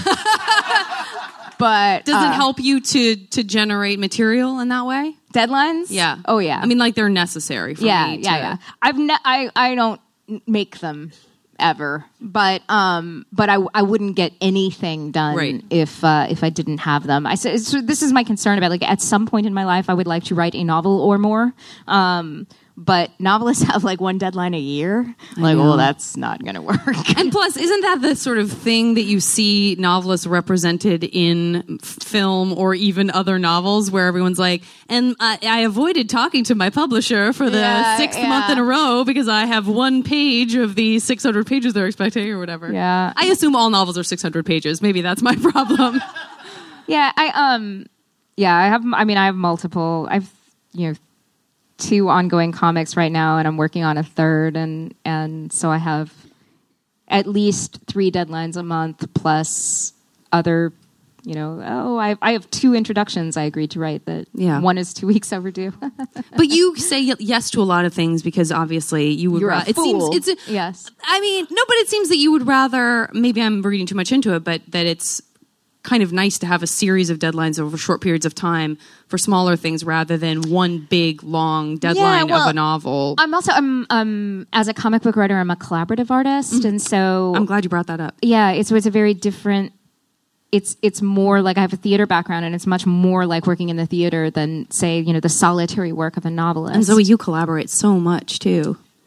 But does it help you to generate material in that way? Deadlines? Yeah. Oh yeah. I mean, like they're necessary for me. Yeah. I don't make them ever, but I wouldn't get anything done if I didn't have them. So this is my concern about, like, at some point in my life I would like to write a novel or more. But novelists have like one deadline a year. Like, well, that's not going to work. And plus, isn't that the sort of thing that you see novelists represented in film or even other novels, where everyone's like, and I avoided talking to my publisher for the 6th month in a row because I have 1 page of the 600 pages they're expecting, or whatever. Yeah. I assume all novels are 600 pages. Maybe that's my problem. I have multiple. I've 2 ongoing comics right now, and I'm working on a 3rd, and so I have at least 3 deadlines a month, plus other, I have 2 introductions I agreed to write that one is 2 weeks overdue. But you say yes to a lot of things because obviously you would. You're a fool. Yes. I mean, no, but it seems that you would rather. Maybe I'm reading too much into it, but that it's kind of nice to have a series of deadlines over short periods of time for smaller things rather than one big long deadline of a novel. I'm also as a comic book writer, I'm a collaborative artist, and so I'm glad you brought that up. Yeah, it's a very different. It's more like I have a theater background, and it's much more like working in the theater than, say, the solitary work of a novelist. And Zoe, you collaborate so much too.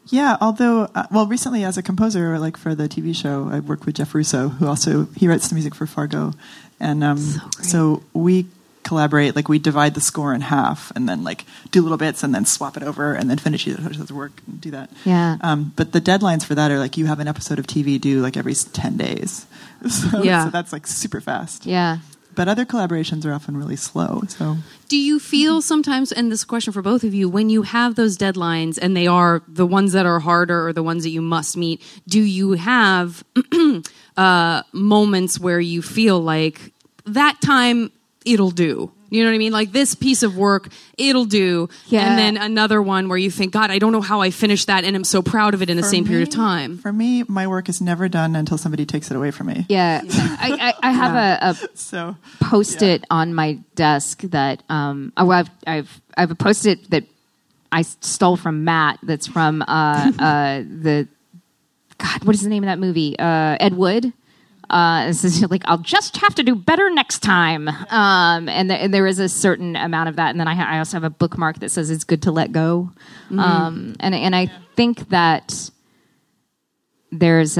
Yeah, although, recently as a composer, like for the TV show, I worked with Jeff Russo, he writes the music for Fargo. And so we collaborate, like we divide the score in half and then like do little bits and then swap it over and then finish the work and do that. Yeah. But the deadlines for that are like you have an episode of TV due like every 10 days. So that's like super fast. Yeah. But other collaborations are often really slow. So, do you feel sometimes, and this question for both of you, when you have those deadlines and they are the ones that are harder or the ones that you must meet, do you have moments where you feel like that time it'll do? You know what I mean? Like this piece of work, it'll do. Yeah. And then another one where you think, God, I don't know how I finished that and I'm so proud of it in the same period of time. For me, my work is never done until somebody takes it away from me. Yeah. I have a Post-it on my desk that I've a Post-it that I stole from Matt that's from what is the name of that movie? Ed Wood. It says like, I'll just have to do better next time. And there is a certain amount of that. And then I also have a bookmark that says it's good to let go. And I think that there's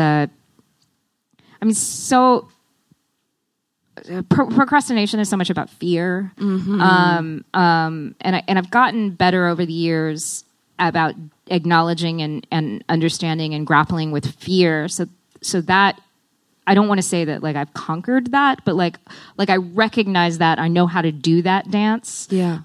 procrastination is so much about fear. And I've gotten better over the years about acknowledging and understanding and grappling with fear. So that, I don't want to say that like I've conquered that, but like I recognize that I know how to do that dance. Yeah.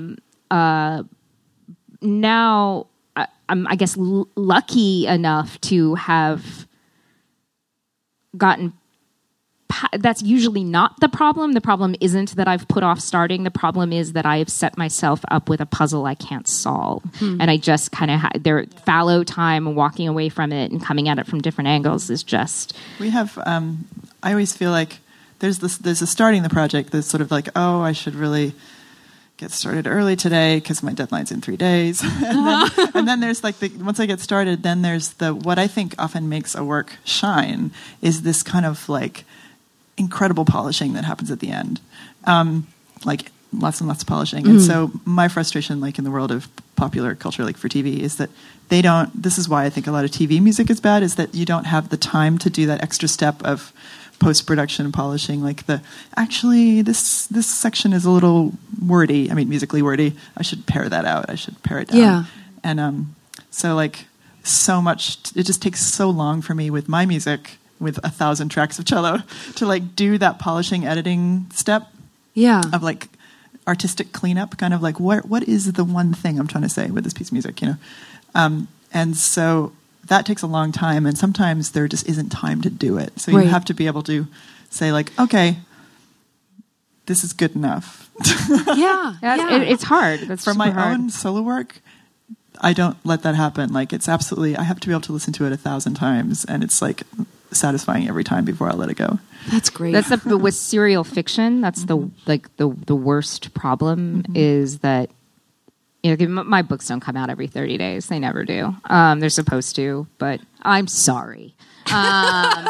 Now I'm, I guess, lucky enough to have gotten. That's usually not the problem. The problem isn't that I've put off starting. The problem is that I have set myself up with a puzzle I can't solve. And I just kind of their fallow time walking away from it and coming at it from different angles is just. We have, I always feel like there's a starting the project that's sort of like, oh, I should really get started early today because my deadline's in 3 days. and then there's like once I get started, then there's what I think often makes a work shine is this kind of like incredible polishing that happens at the end. Like lots and lots of polishing. And so my frustration, like in the world of popular culture, like for TV, is that this is why I think a lot of TV music is bad, is that you don't have the time to do that extra step of post-production polishing. Like actually this section is a little wordy. I mean, musically wordy. I should pare that out. I should pare it down. Yeah. And so like so much, it just takes so long for me with my music with 1,000 tracks of cello to like do that polishing editing step of like artistic cleanup, kind of like what is the one thing I'm trying to say with this piece of music, you know? And so that takes a long time, and sometimes there just isn't time to do it. So you have to be able to say like, okay, this is good enough. It's hard. That's for my hard. own solo work. I don't let that happen. Like it's absolutely, I have to be able to listen to it 1,000 times, and it's like satisfying every time before I let it go. That's great. That's with serial fiction. That's the worst problem is that, you know, my books don't come out every 30 days. They never do. They're supposed to, but I'm sorry. But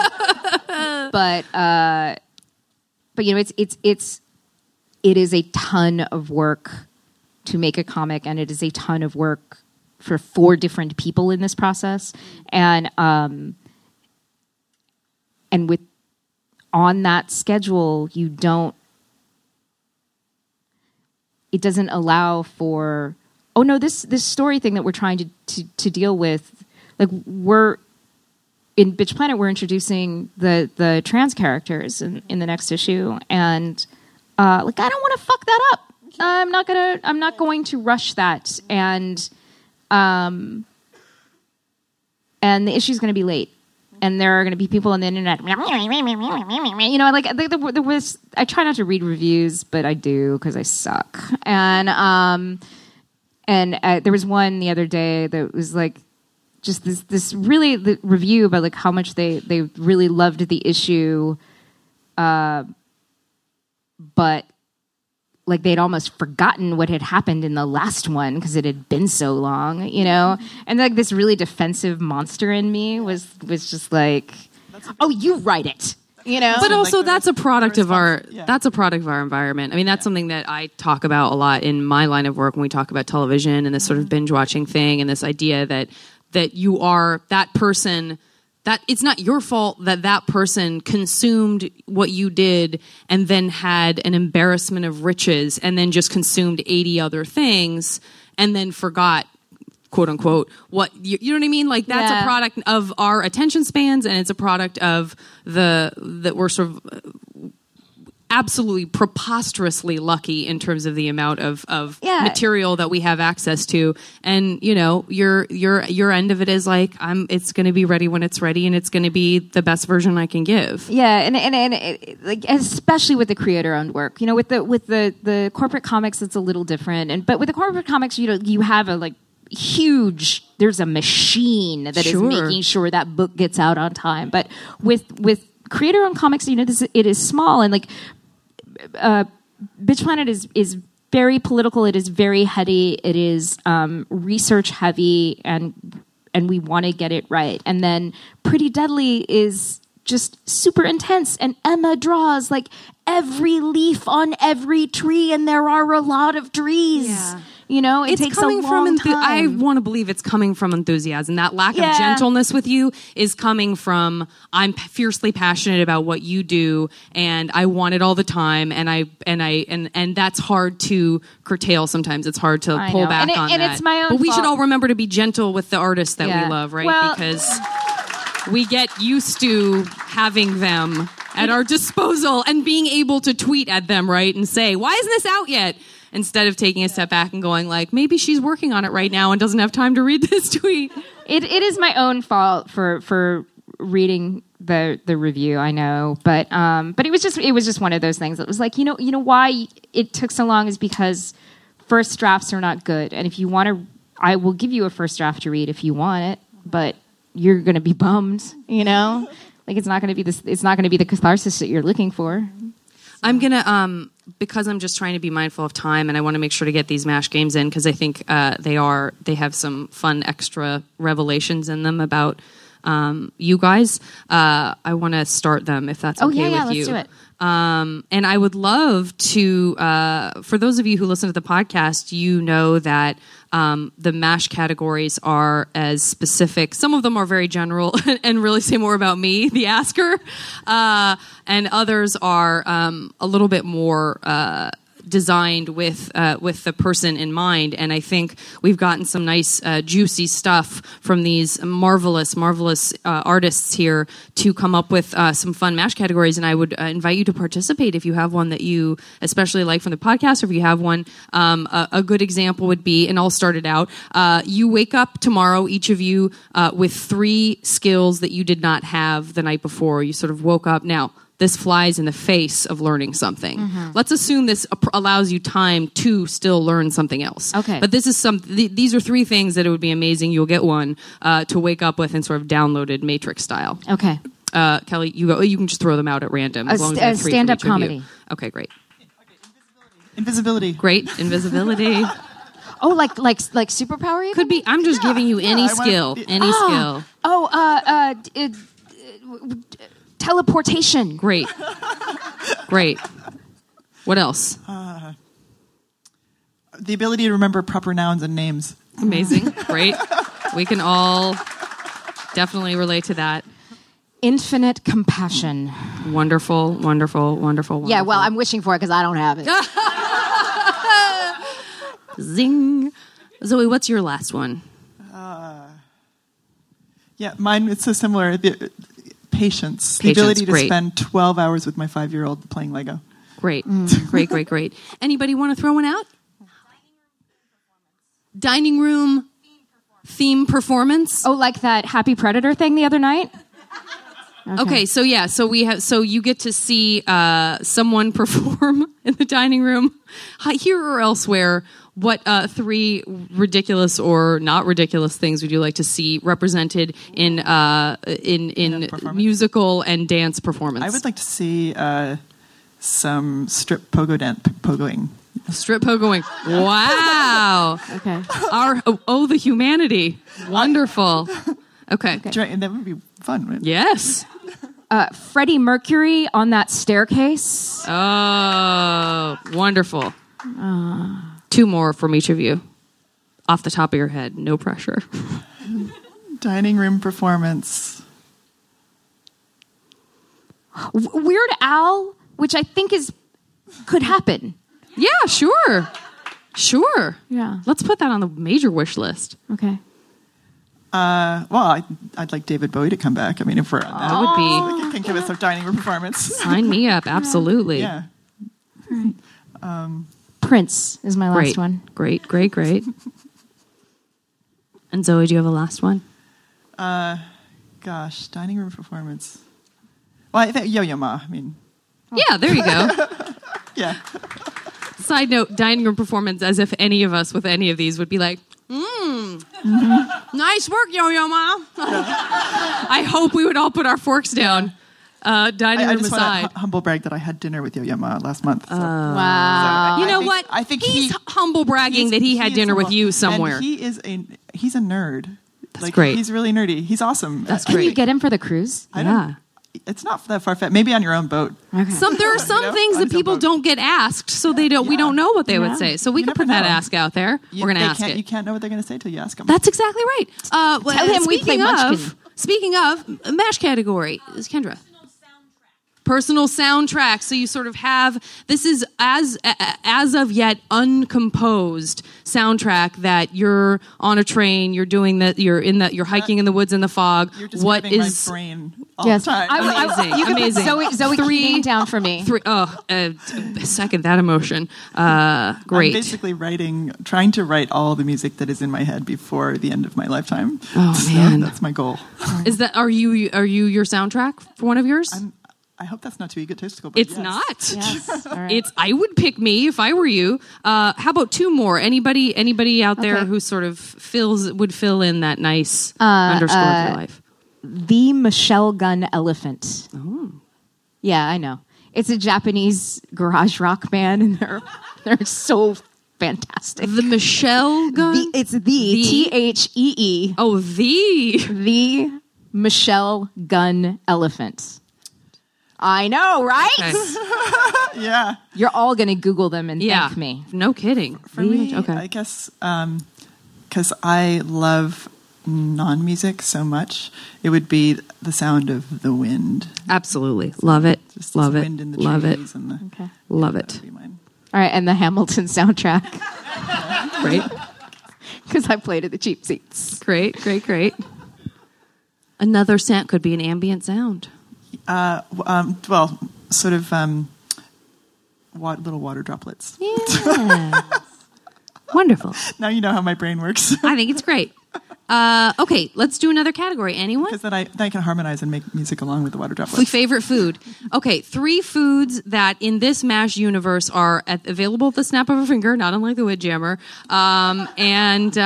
you know, it is a ton of work to make a comic, and it is a ton of work for 4 different people in this process, and with on that schedule, it doesn't allow for, oh no, this story thing that we're trying to deal with, like we're in Bitch Planet, we're introducing the trans characters in the next issue, and like I don't want to fuck that up. I'm not going to rush that, and the issue's going to be late. And there are going to be people on the internet, you know, like there was. I try not to read reviews, but I do because I suck. And there was one the other day that was like just this really the review about like how much they really loved the issue, but like they'd almost forgotten what had happened in the last one because it had been so long, you know? And like this really defensive monster in me was just like, oh, you write it, you know? But also that's a product of our environment. I mean, that's something that I talk about a lot in my line of work when we talk about television and this sort of binge watching thing and this idea that that you are that person, that it's not your fault that that person consumed what you did and then had an embarrassment of riches and then just consumed 80 other things and then forgot, quote unquote, what you know what I mean? Like that's a product of our attention spans, and it's a product of that we're sort of absolutely preposterously lucky in terms of the amount of material that we have access to. And you know, your end of it is like, it's going to be ready when it's ready, and it's going to be the best version I can give. Yeah, and like especially with the creator-owned work, you know, with the corporate comics, it's a little different. But with the corporate comics, you know, you have a huge. There's a machine that is making sure that book gets out on time. But with creator-owned comics, you know, it is small, and like Bitch Planet is very political. It is very heady. It is research heavy, and we want to get it right. And then Pretty Deadly is just super intense, and Emma draws like every leaf on every tree, and there are a lot of trees. Yeah. You know, it takes a long time. I want to believe it's coming from enthusiasm. That lack of gentleness with you is coming from, I'm fiercely passionate about what you do, and I want it all the time, and that's hard to curtail sometimes. It's hard to pull back on that. It's my own but we fault. should all remember to be gentle with the artists that we love, right? Well, because we get used to having them at our disposal and being able to tweet at them, right, and say, why isn't this out yet? Instead of taking a step back and going like, maybe she's working on it right now and doesn't have time to read this tweet. It is my own fault for reading the review, I know, but it was just one of those things that was like, you know why it took so long is because first drafts are not good, and if you want to, I will give you a first draft to read if you want it, but you're going to be bummed, you know, like it's not going to be the catharsis that you're looking for. I'm going to, because I'm just trying to be mindful of time, and I want to make sure to get these MASH games in, because I think they have some fun extra revelations in them about you guys. I want to start them, if that's okay with you. Let's do it. And I would love to, for those of you who listen to the podcast, you know that the MASH categories are as specific. Some of them are very general and really say more about me, the asker, and others are a little bit more designed with the person in mind. And I think we've gotten some nice juicy stuff from these marvelous artists here to come up with some fun MASH categories. And I would invite you to participate if you have one that you especially like from the podcast, or if you have one. A good example would be, and I'll start it out, you wake up tomorrow, each of you, with 3 skills that you did not have the night before. You sort of woke up. Now, this flies in the face of learning something. Mm-hmm. Let's assume this allows you time to still learn something else. Okay. But this is these are 3 things that it would be amazing. You'll get one to wake up with in sort of downloaded Matrix style. Okay. Kelly, you go. You can just throw them out at random. As long as we have 3 stand-up from each of you. comedy. Okay, great. Invisibility. Great. Invisibility. Oh, like superpower? Even? Could be. I'm just giving you any skill. Any skill. Teleportation. Great. Great. What else? The ability to remember proper nouns and names. Amazing. Great. We can all definitely relate to that. Infinite compassion. Wonderful, wonderful, wonderful, wonderful. Yeah, well, I'm wishing for it because I don't have it. Zing. Zoe, what's your last one? Yeah, mine, it's so similar. Patience. The ability to spend 12 hours with my 5-year-old playing Lego. Great. Great. Anybody want to throw one out? Dining room theme performance. Oh, like that Happy Predator thing the other night? Okay, so you get to see someone perform in the dining room, here or elsewhere. What 3 ridiculous or not ridiculous things would you like to see represented in musical and dance performance? I would like to see some strip pogoing. Strip pogoing. Wow. Okay. The humanity. Wonderful. Okay. And that would be fun, right? Yes. Freddie Mercury on that staircase. Oh, wonderful. 2 more from each of you. Off the top of your head. No pressure. Dining room performance. Weird Al, which I think could happen. Yeah, sure. Sure. Yeah. Let's put that on the major wish list. Okay. Well, I'd like David Bowie to come back. I mean, if we're on that, That would be we can give us a dining room performance. sign me up. Absolutely. Yeah. Prince is my last Great. one. Great, great, great. And Zoe, do you have a last one? Gosh, dining room performance. Well, I think Yo-Yo Ma. I mean, Yeah, there you go. yeah. Side note, dining room performance, as if any of us with any of these would be like, nice work, Yo-Yo Ma. I hope we would all put our forks down. Dining I room just aside. want to humble brag that I had dinner with Yo-Yo Ma last month. So. Wow. You know what? I think he's humble bragging that he had dinner with you somewhere. And he's a nerd. That's great. He's really nerdy. He's awesome. That's Can you great. get him for the cruise? It's not that far fetched. Maybe on your own boat. There are some know, things on that some people boat. don't get asked, so they don't. We don't know what they would Yeah. say. So we You can put never that know. ask out there. We're going to ask You it. can't know what they're going to say till you ask them. That's exactly right. Well, Tell him we play Munchkin. Speaking of, MASH category is Kendra. Personal soundtrack. So you sort of have, this is as of yet uncomposed soundtrack that you're on a train, you're doing that, you're hiking in the woods in the fog. You're just What having is my brain all Yes. the time. Amazing, You can put amazing. Zoe Keating down for me. second that emotion. Great. I'm basically trying to write all the music that is in my head before the end of my lifetime. Oh, So man. that's my goal. Are you your soundtrack for one of yours? I hope that's not too egotistical. But It's yes. not. Yes. All right. I would pick me if I were you. How about two more? Anybody out there Okay. who sort of would fill in that nice underscore of your life? The Michelle Gun Elephant. Oh. Yeah, I know. It's a Japanese garage rock band, and they're so fantastic. The Michelle gun. It's the THEE. Oh, The Michelle Gun Elephant. I know, right? Okay. Yeah. You're all going to Google them and Yeah. thank me. No kidding. For me, Okay. I guess because I love non-music so much, it would be the sound of the wind. Absolutely. Love it. Just Love this it. wind in the Love it. trees and the, Okay. Love that it. would be mine. All right, and the Hamilton soundtrack, Great. because I played at the cheap seats. Great. Great. Great. Another sound could be an ambient sound. Well, sort of little water droplets. Yeah. Wonderful. Now you know how my brain works. I think it's great. Okay, let's do another category. Anyone? Because then I can harmonize and make music along with the water My droplets. favorite food. Okay, 3 foods that in this MASH universe are available at the snap of a finger, not unlike the Windjammer, and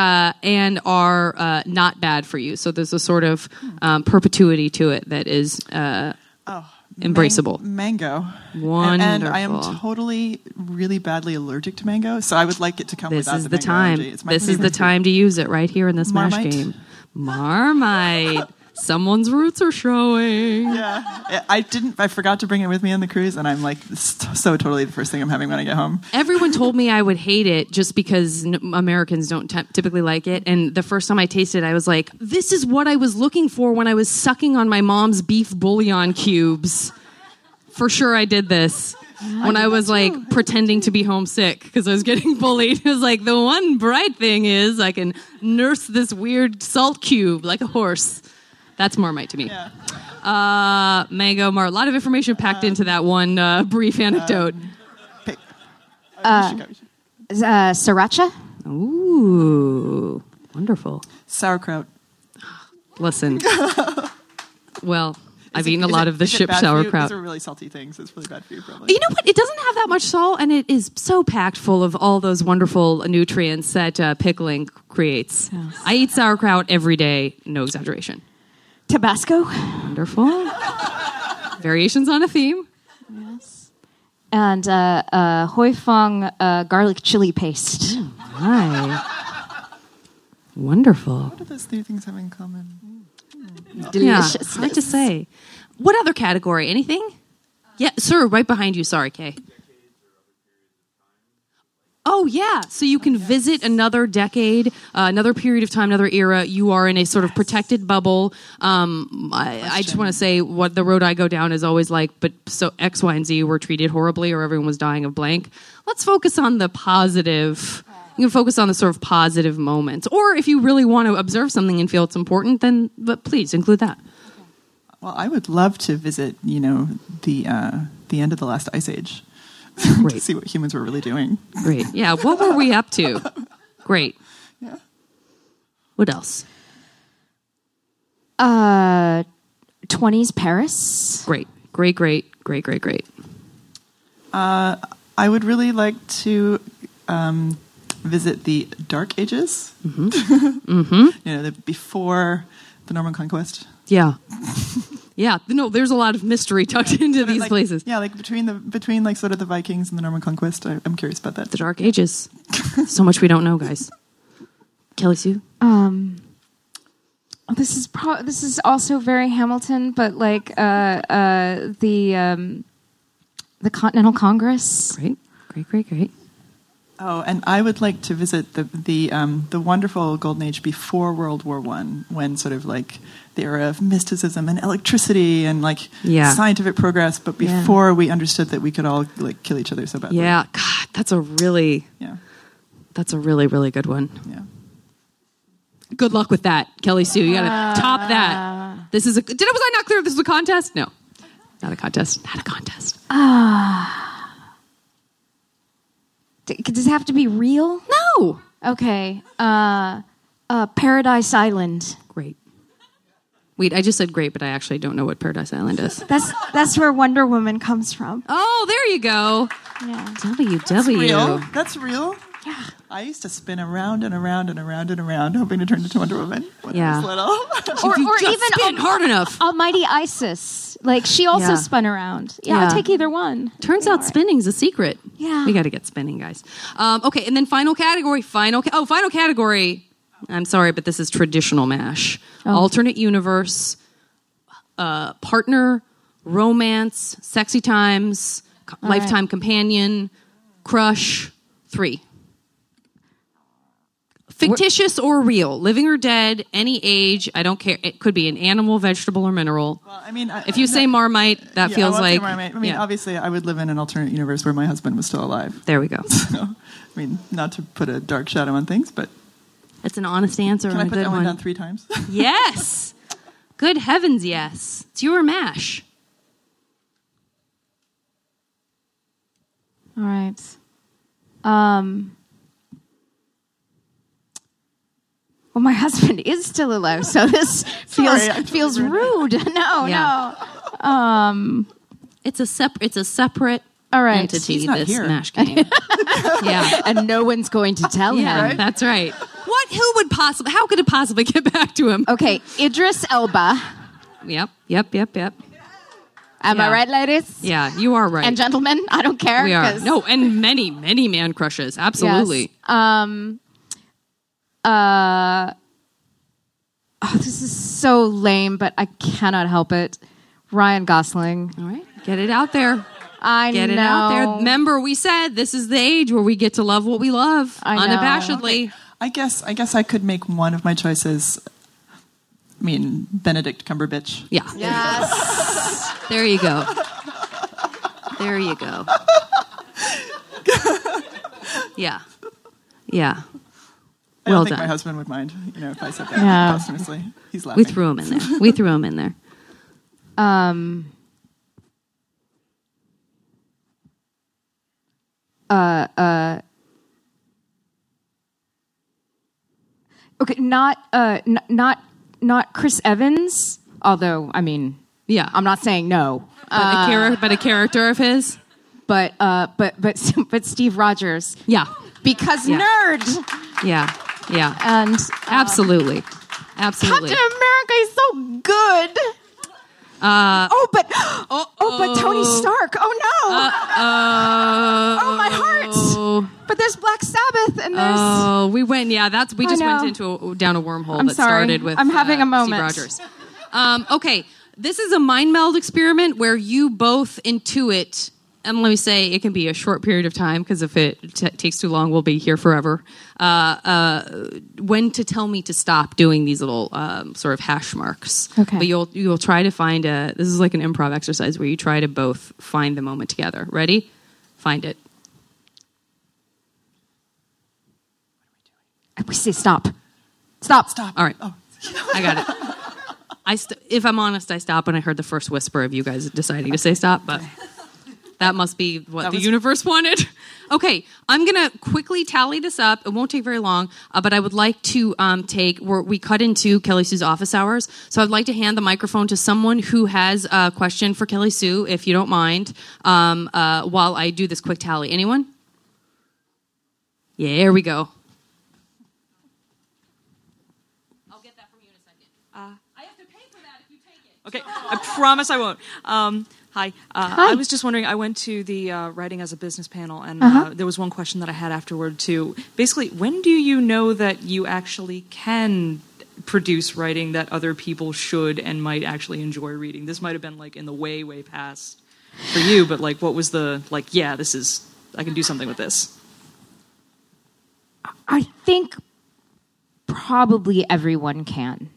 are not bad for you. So there's a sort of perpetuity to it that is embraceable. Mango. Wonderful. And I am totally really badly allergic to mango, so I would like it to come This without is the the mango time. allergy. It's my This is the favorite time to use it right here in this MASH Marmite? game. Marmite. Someone's roots are showing. food. Yeah. I forgot to bring it with me on the cruise, and I'm like, so totally the first thing I'm having when I get home. Everyone told me I would hate it just because Americans don't typically like it. And the first time I tasted it, I was like, this is what I was looking for when I was sucking on my mom's beef bouillon cubes. For sure I did this. When I was like pretending to be homesick because I was getting bullied. It was like, the one bright thing is I can nurse this weird salt cube like a horse. That's Marmite to me. Yeah. Mango, a lot of information packed into that one brief anecdote. Pick. Sriracha? Ooh, wonderful. Sauerkraut. Listen. Well, I've Is it- eaten a is lot it- of the is it ship bad for you? sauerkraut. These are really salty things. It's really bad for you, probably. You know what? It doesn't have that much salt, and it is so packed full of all those wonderful nutrients that pickling creates. Yes. I eat sauerkraut every day, no exaggeration. Tabasco? Wonderful. Variations on a theme. And Hoi Fong garlic chili paste. Hi. Wonderful. What do those 3 things have in common? Delicious. Yeah, hard to say. What other category? Anything? Yeah, sir, right behind you. Sorry, Kay. Oh, yeah. So you can visit another decade, another period of time, another era. You are in a sort of protected bubble. I just want to say what the road I go down is always like, but so X, Y, and Z were treated horribly or everyone was dying of blank. Let's focus on the positive. You can focus on the sort of positive moments. Or if you really want to observe something and feel it's important, then but please include that. Well, I would love to visit, the end of the last ice age. To see what humans were really doing. Great. Yeah. What were we up to? Great. Yeah. What else? 20s Paris. Great. I would really like to visit the Dark Ages. Mm-hmm. Before the Norman Conquest. Yeah. Yeah, no, there's a lot of mystery tucked into these places. Yeah, like between like sort of the Vikings and the Norman Conquest. I'm curious about that. The Dark Ages. So much we don't know, guys. Kelly Sue? This is also very Hamilton, but like the Continental Congress. Great. Oh, and I would like to visit the wonderful golden age before World War I, when sort of like the era of mysticism and electricity and like scientific progress, but before we understood that we could all like kill each other so badly. Yeah, God, that's a really really good one. Yeah. Good luck with that, Kelly Sue. You got to top that. Was I not clear? This was a contest? No, not a contest. Does it have to be real? No. Okay. Paradise Island. Great. Wait, I just said great, but I actually don't know what Paradise Island is. That's where Wonder Woman comes from. Oh, there you go. Yeah. WW. That's real? Yeah. I used to spin around and around and around and around, hoping to turn into Wonder Woman when I was little. or even spin hard enough. Almighty Isis. Like, she also spun around. Yeah, I'll take either one. Turns out spinning's a secret. Yeah. We got to get spinning, guys. Okay, and then final category. Final category. I'm sorry, but this is traditional MASH. Oh. Alternate universe, partner, romance, sexy times, lifetime companion, crush, 3. Fictitious or real, living or dead, any age, I don't care. It could be an animal, vegetable, or mineral. Well, I mean, if you say Marmite, that feels like... Marmite. I mean, obviously, I would live in an alternate universe where my husband was still alive. There we go. So, I mean, not to put a dark shadow on things, but... That's an honest answer. Can I put that one down 3 times? Yes! Good heavens, yes. It's your MASH. All right. Well, my husband is still alive, so this feels rude. No. It's a separate all right. entity. He's not this here. MASH game. Yeah, and no one's going to tell him. Right? That's right. How could it possibly get back to him? Okay, Idris Elba. Yep. Am I right, ladies? Yeah, you are right. And gentlemen, I don't care. We are. No, and many man crushes. Absolutely. Yes. This is so lame, but I cannot help it. Ryan Gosling. All right, get it out there. Get it out there. Remember, we said this is the age where we get to love what we love unabashedly. Okay. I guess I could make one of my choices. I mean, Benedict Cumberbatch. Yeah. Yes. There you go. Yeah. I don't think my husband would mind, if I said that posthumously. He's laughing. We threw him in there. Okay, not Chris Evans. Although, I mean, I'm not saying no. But a character of his. But Steve Rogers. Yeah. Because nerd. Yeah. And absolutely. Captain America is so good. But Tony Stark. Oh no. Oh my heart. But there's Black Sabbath and there's. We went. Yeah, we just went down a wormhole started with. I'm having a moment. Steve Rogers. Okay, this is a mind meld experiment where you both intuit and let me say, it can be a short period of time, because if it takes too long, we'll be here forever. When to tell me to stop doing these little sort of hash marks. Okay. But you'll try to find this is like an improv exercise where you try to both find the moment together. Ready? Find it. We say stop. Stop. Stop. All right. Oh. I got it. If I'm honest, I stopped when I heard the first whisper of you guys deciding to say stop, but that must be what the universe wanted. Okay, I'm going to quickly tally this up. It won't take very long, but I would like to we cut into Kelly Sue's office hours, so I'd like to hand the microphone to someone who has a question for Kelly Sue, if you don't mind, while I do this quick tally. Anyone? Yeah, here we go. Okay, I promise I won't. Hi. I was just wondering, I went to the Writing as a Business panel, and there was one question that I had afterward, too. Basically, when do you know that you actually can produce writing that other people should and might actually enjoy reading? This might have been, like, in the way, way past for you, but, like, what was the, like, yeah, I can do something with this? I think probably everyone can.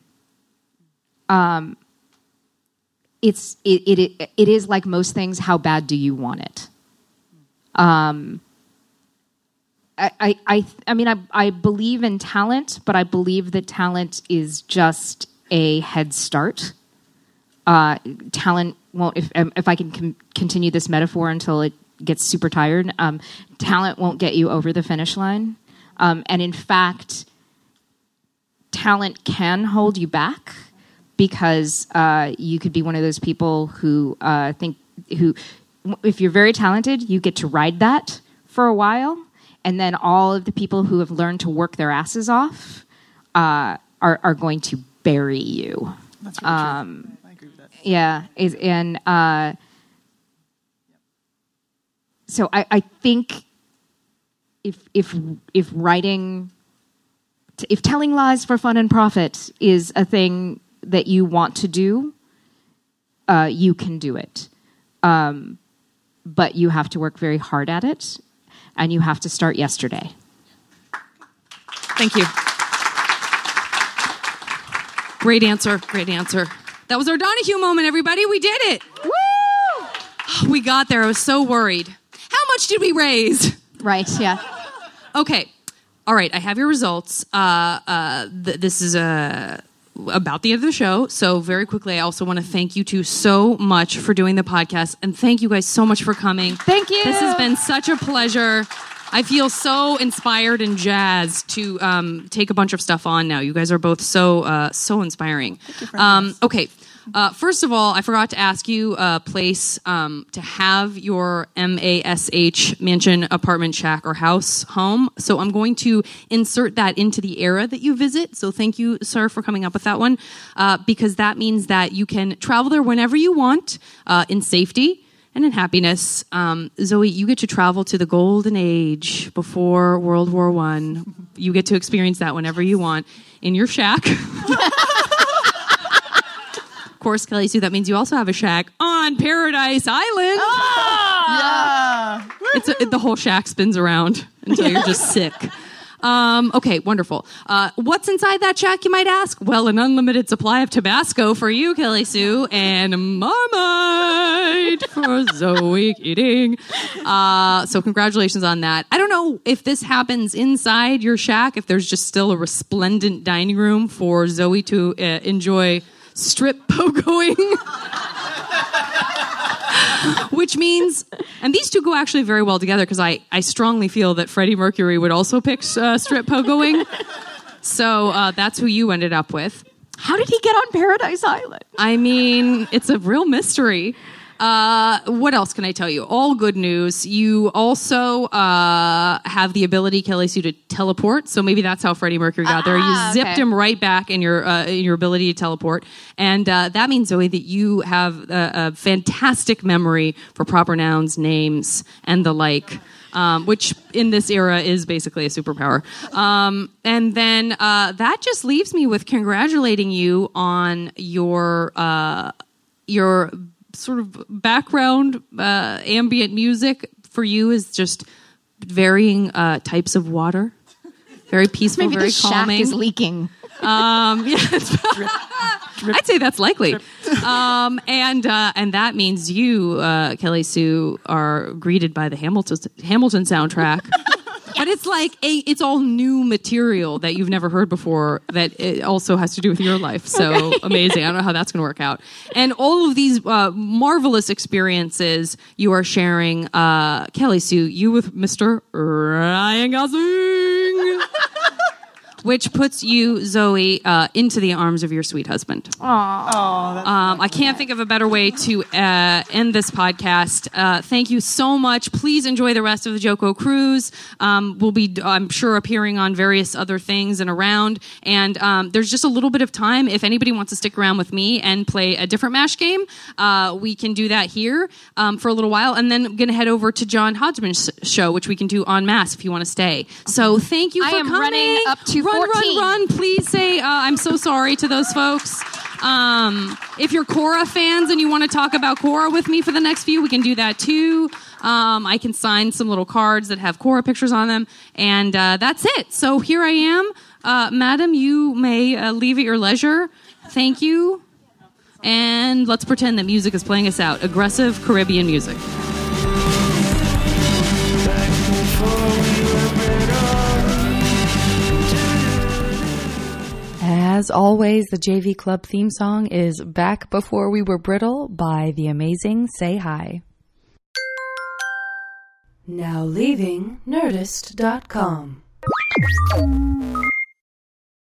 It is like most things. How bad do you want it? I mean, I believe in talent, but I believe that talent is just a head start. Talent won't. If I can continue this metaphor until it gets super tired, talent won't get you over the finish line. And in fact, talent can hold you back. Because you could be one of those people who if you're very talented, you get to ride that for a while, and then all of the people who have learned to work their asses off are going to bury you. That's really true. I agree with that. Yeah, so I think if writing, if telling lies for fun and profit is a thing that you want to do, you can do it. But you have to work very hard at it, and you have to start yesterday. Thank you. Great answer. Great answer. That was our Donahue moment, everybody. We did it. Woo! We got there. I was so worried. How much did we raise? Right, yeah. Okay. All right. I have your results. This is about the end of the show. So very quickly, I also want to thank you two so much for doing the podcast. And thank you guys so much for coming. Thank you. This has been such a pleasure. I feel so inspired and jazzed to take a bunch of stuff on now. You guys are both so inspiring. Thank you for having us. Okay. First of all, I forgot to ask you a place to have your MASH mansion, apartment, shack, or house home. So I'm going to insert that into the era that you visit. So thank you, sir, for coming up with that one, because that means that you can travel there whenever you want in safety and in happiness. Zoe, you get to travel to the golden age before World War I. You get to experience that whenever you want in your shack. Of course, Kelly Sue, that means you also have a shack on Paradise Island. Yeah. The whole shack spins around until you're just sick. Okay, wonderful. What's inside that shack, you might ask? Well, an unlimited supply of Tabasco for you, Kelly Sue, and Marmite for Zoe Keating. So congratulations on that. I don't know if this happens inside your shack, if there's just still a resplendent dining room for Zoe to enjoy strip pogoing. Which means, and these two go actually very well together because I strongly feel that Freddie Mercury would also pick strip pogoing. So that's who you ended up with. How did he get on Paradise Island? I mean, it's a real mystery. What else can I tell you? All good news. You also have the ability, Kelly Sue, to teleport. So maybe that's how Freddie Mercury got there. You zipped him right back in your ability to teleport. And that means, Zoe, that you have a fantastic memory for proper nouns, names, and the like. Which in this era is basically a superpower. And then that just leaves me with congratulating you on your sort of background ambient music for you is just varying types of water. Very peaceful, Maybe very the shack calming. is leaking. I'd say that's likely. And that means you, Kelly Sue, are greeted by the Hamilton soundtrack. But it's like it's all new material that you've never heard before that it also has to do with your life. So amazing. I don't know how that's going to work out. And all of these marvelous experiences you are sharing, Kelly Sue, you with Mr. Ryan Gosling. Which puts you, Zoe, into the arms of your sweet husband. I can't think of a better way to end this podcast. Thank you so much. Please enjoy the rest of the Joko Cruise. We'll be, I'm sure, appearing on various other things and around. And there's just a little bit of time. If anybody wants to stick around with me and play a different MASH game, we can do that here for a little while. And then I'm going to head over to John Hodgman's show, which we can do en masse if you want to stay. So thank you for coming. I am running up to 14. Run. Please say, I'm so sorry to those folks. If you're Korra fans and you want to talk about Korra with me for the next few, we can do that too. I can sign some little cards that have Korra pictures on them. And that's it. So here I am. Madam, you may leave at your leisure. Thank you. And let's pretend that music is playing us out. Aggressive Caribbean music. As always, the JV Club theme song is Back Before We Were Brittle by the amazing Say Hi. Now leaving Nerdist.com.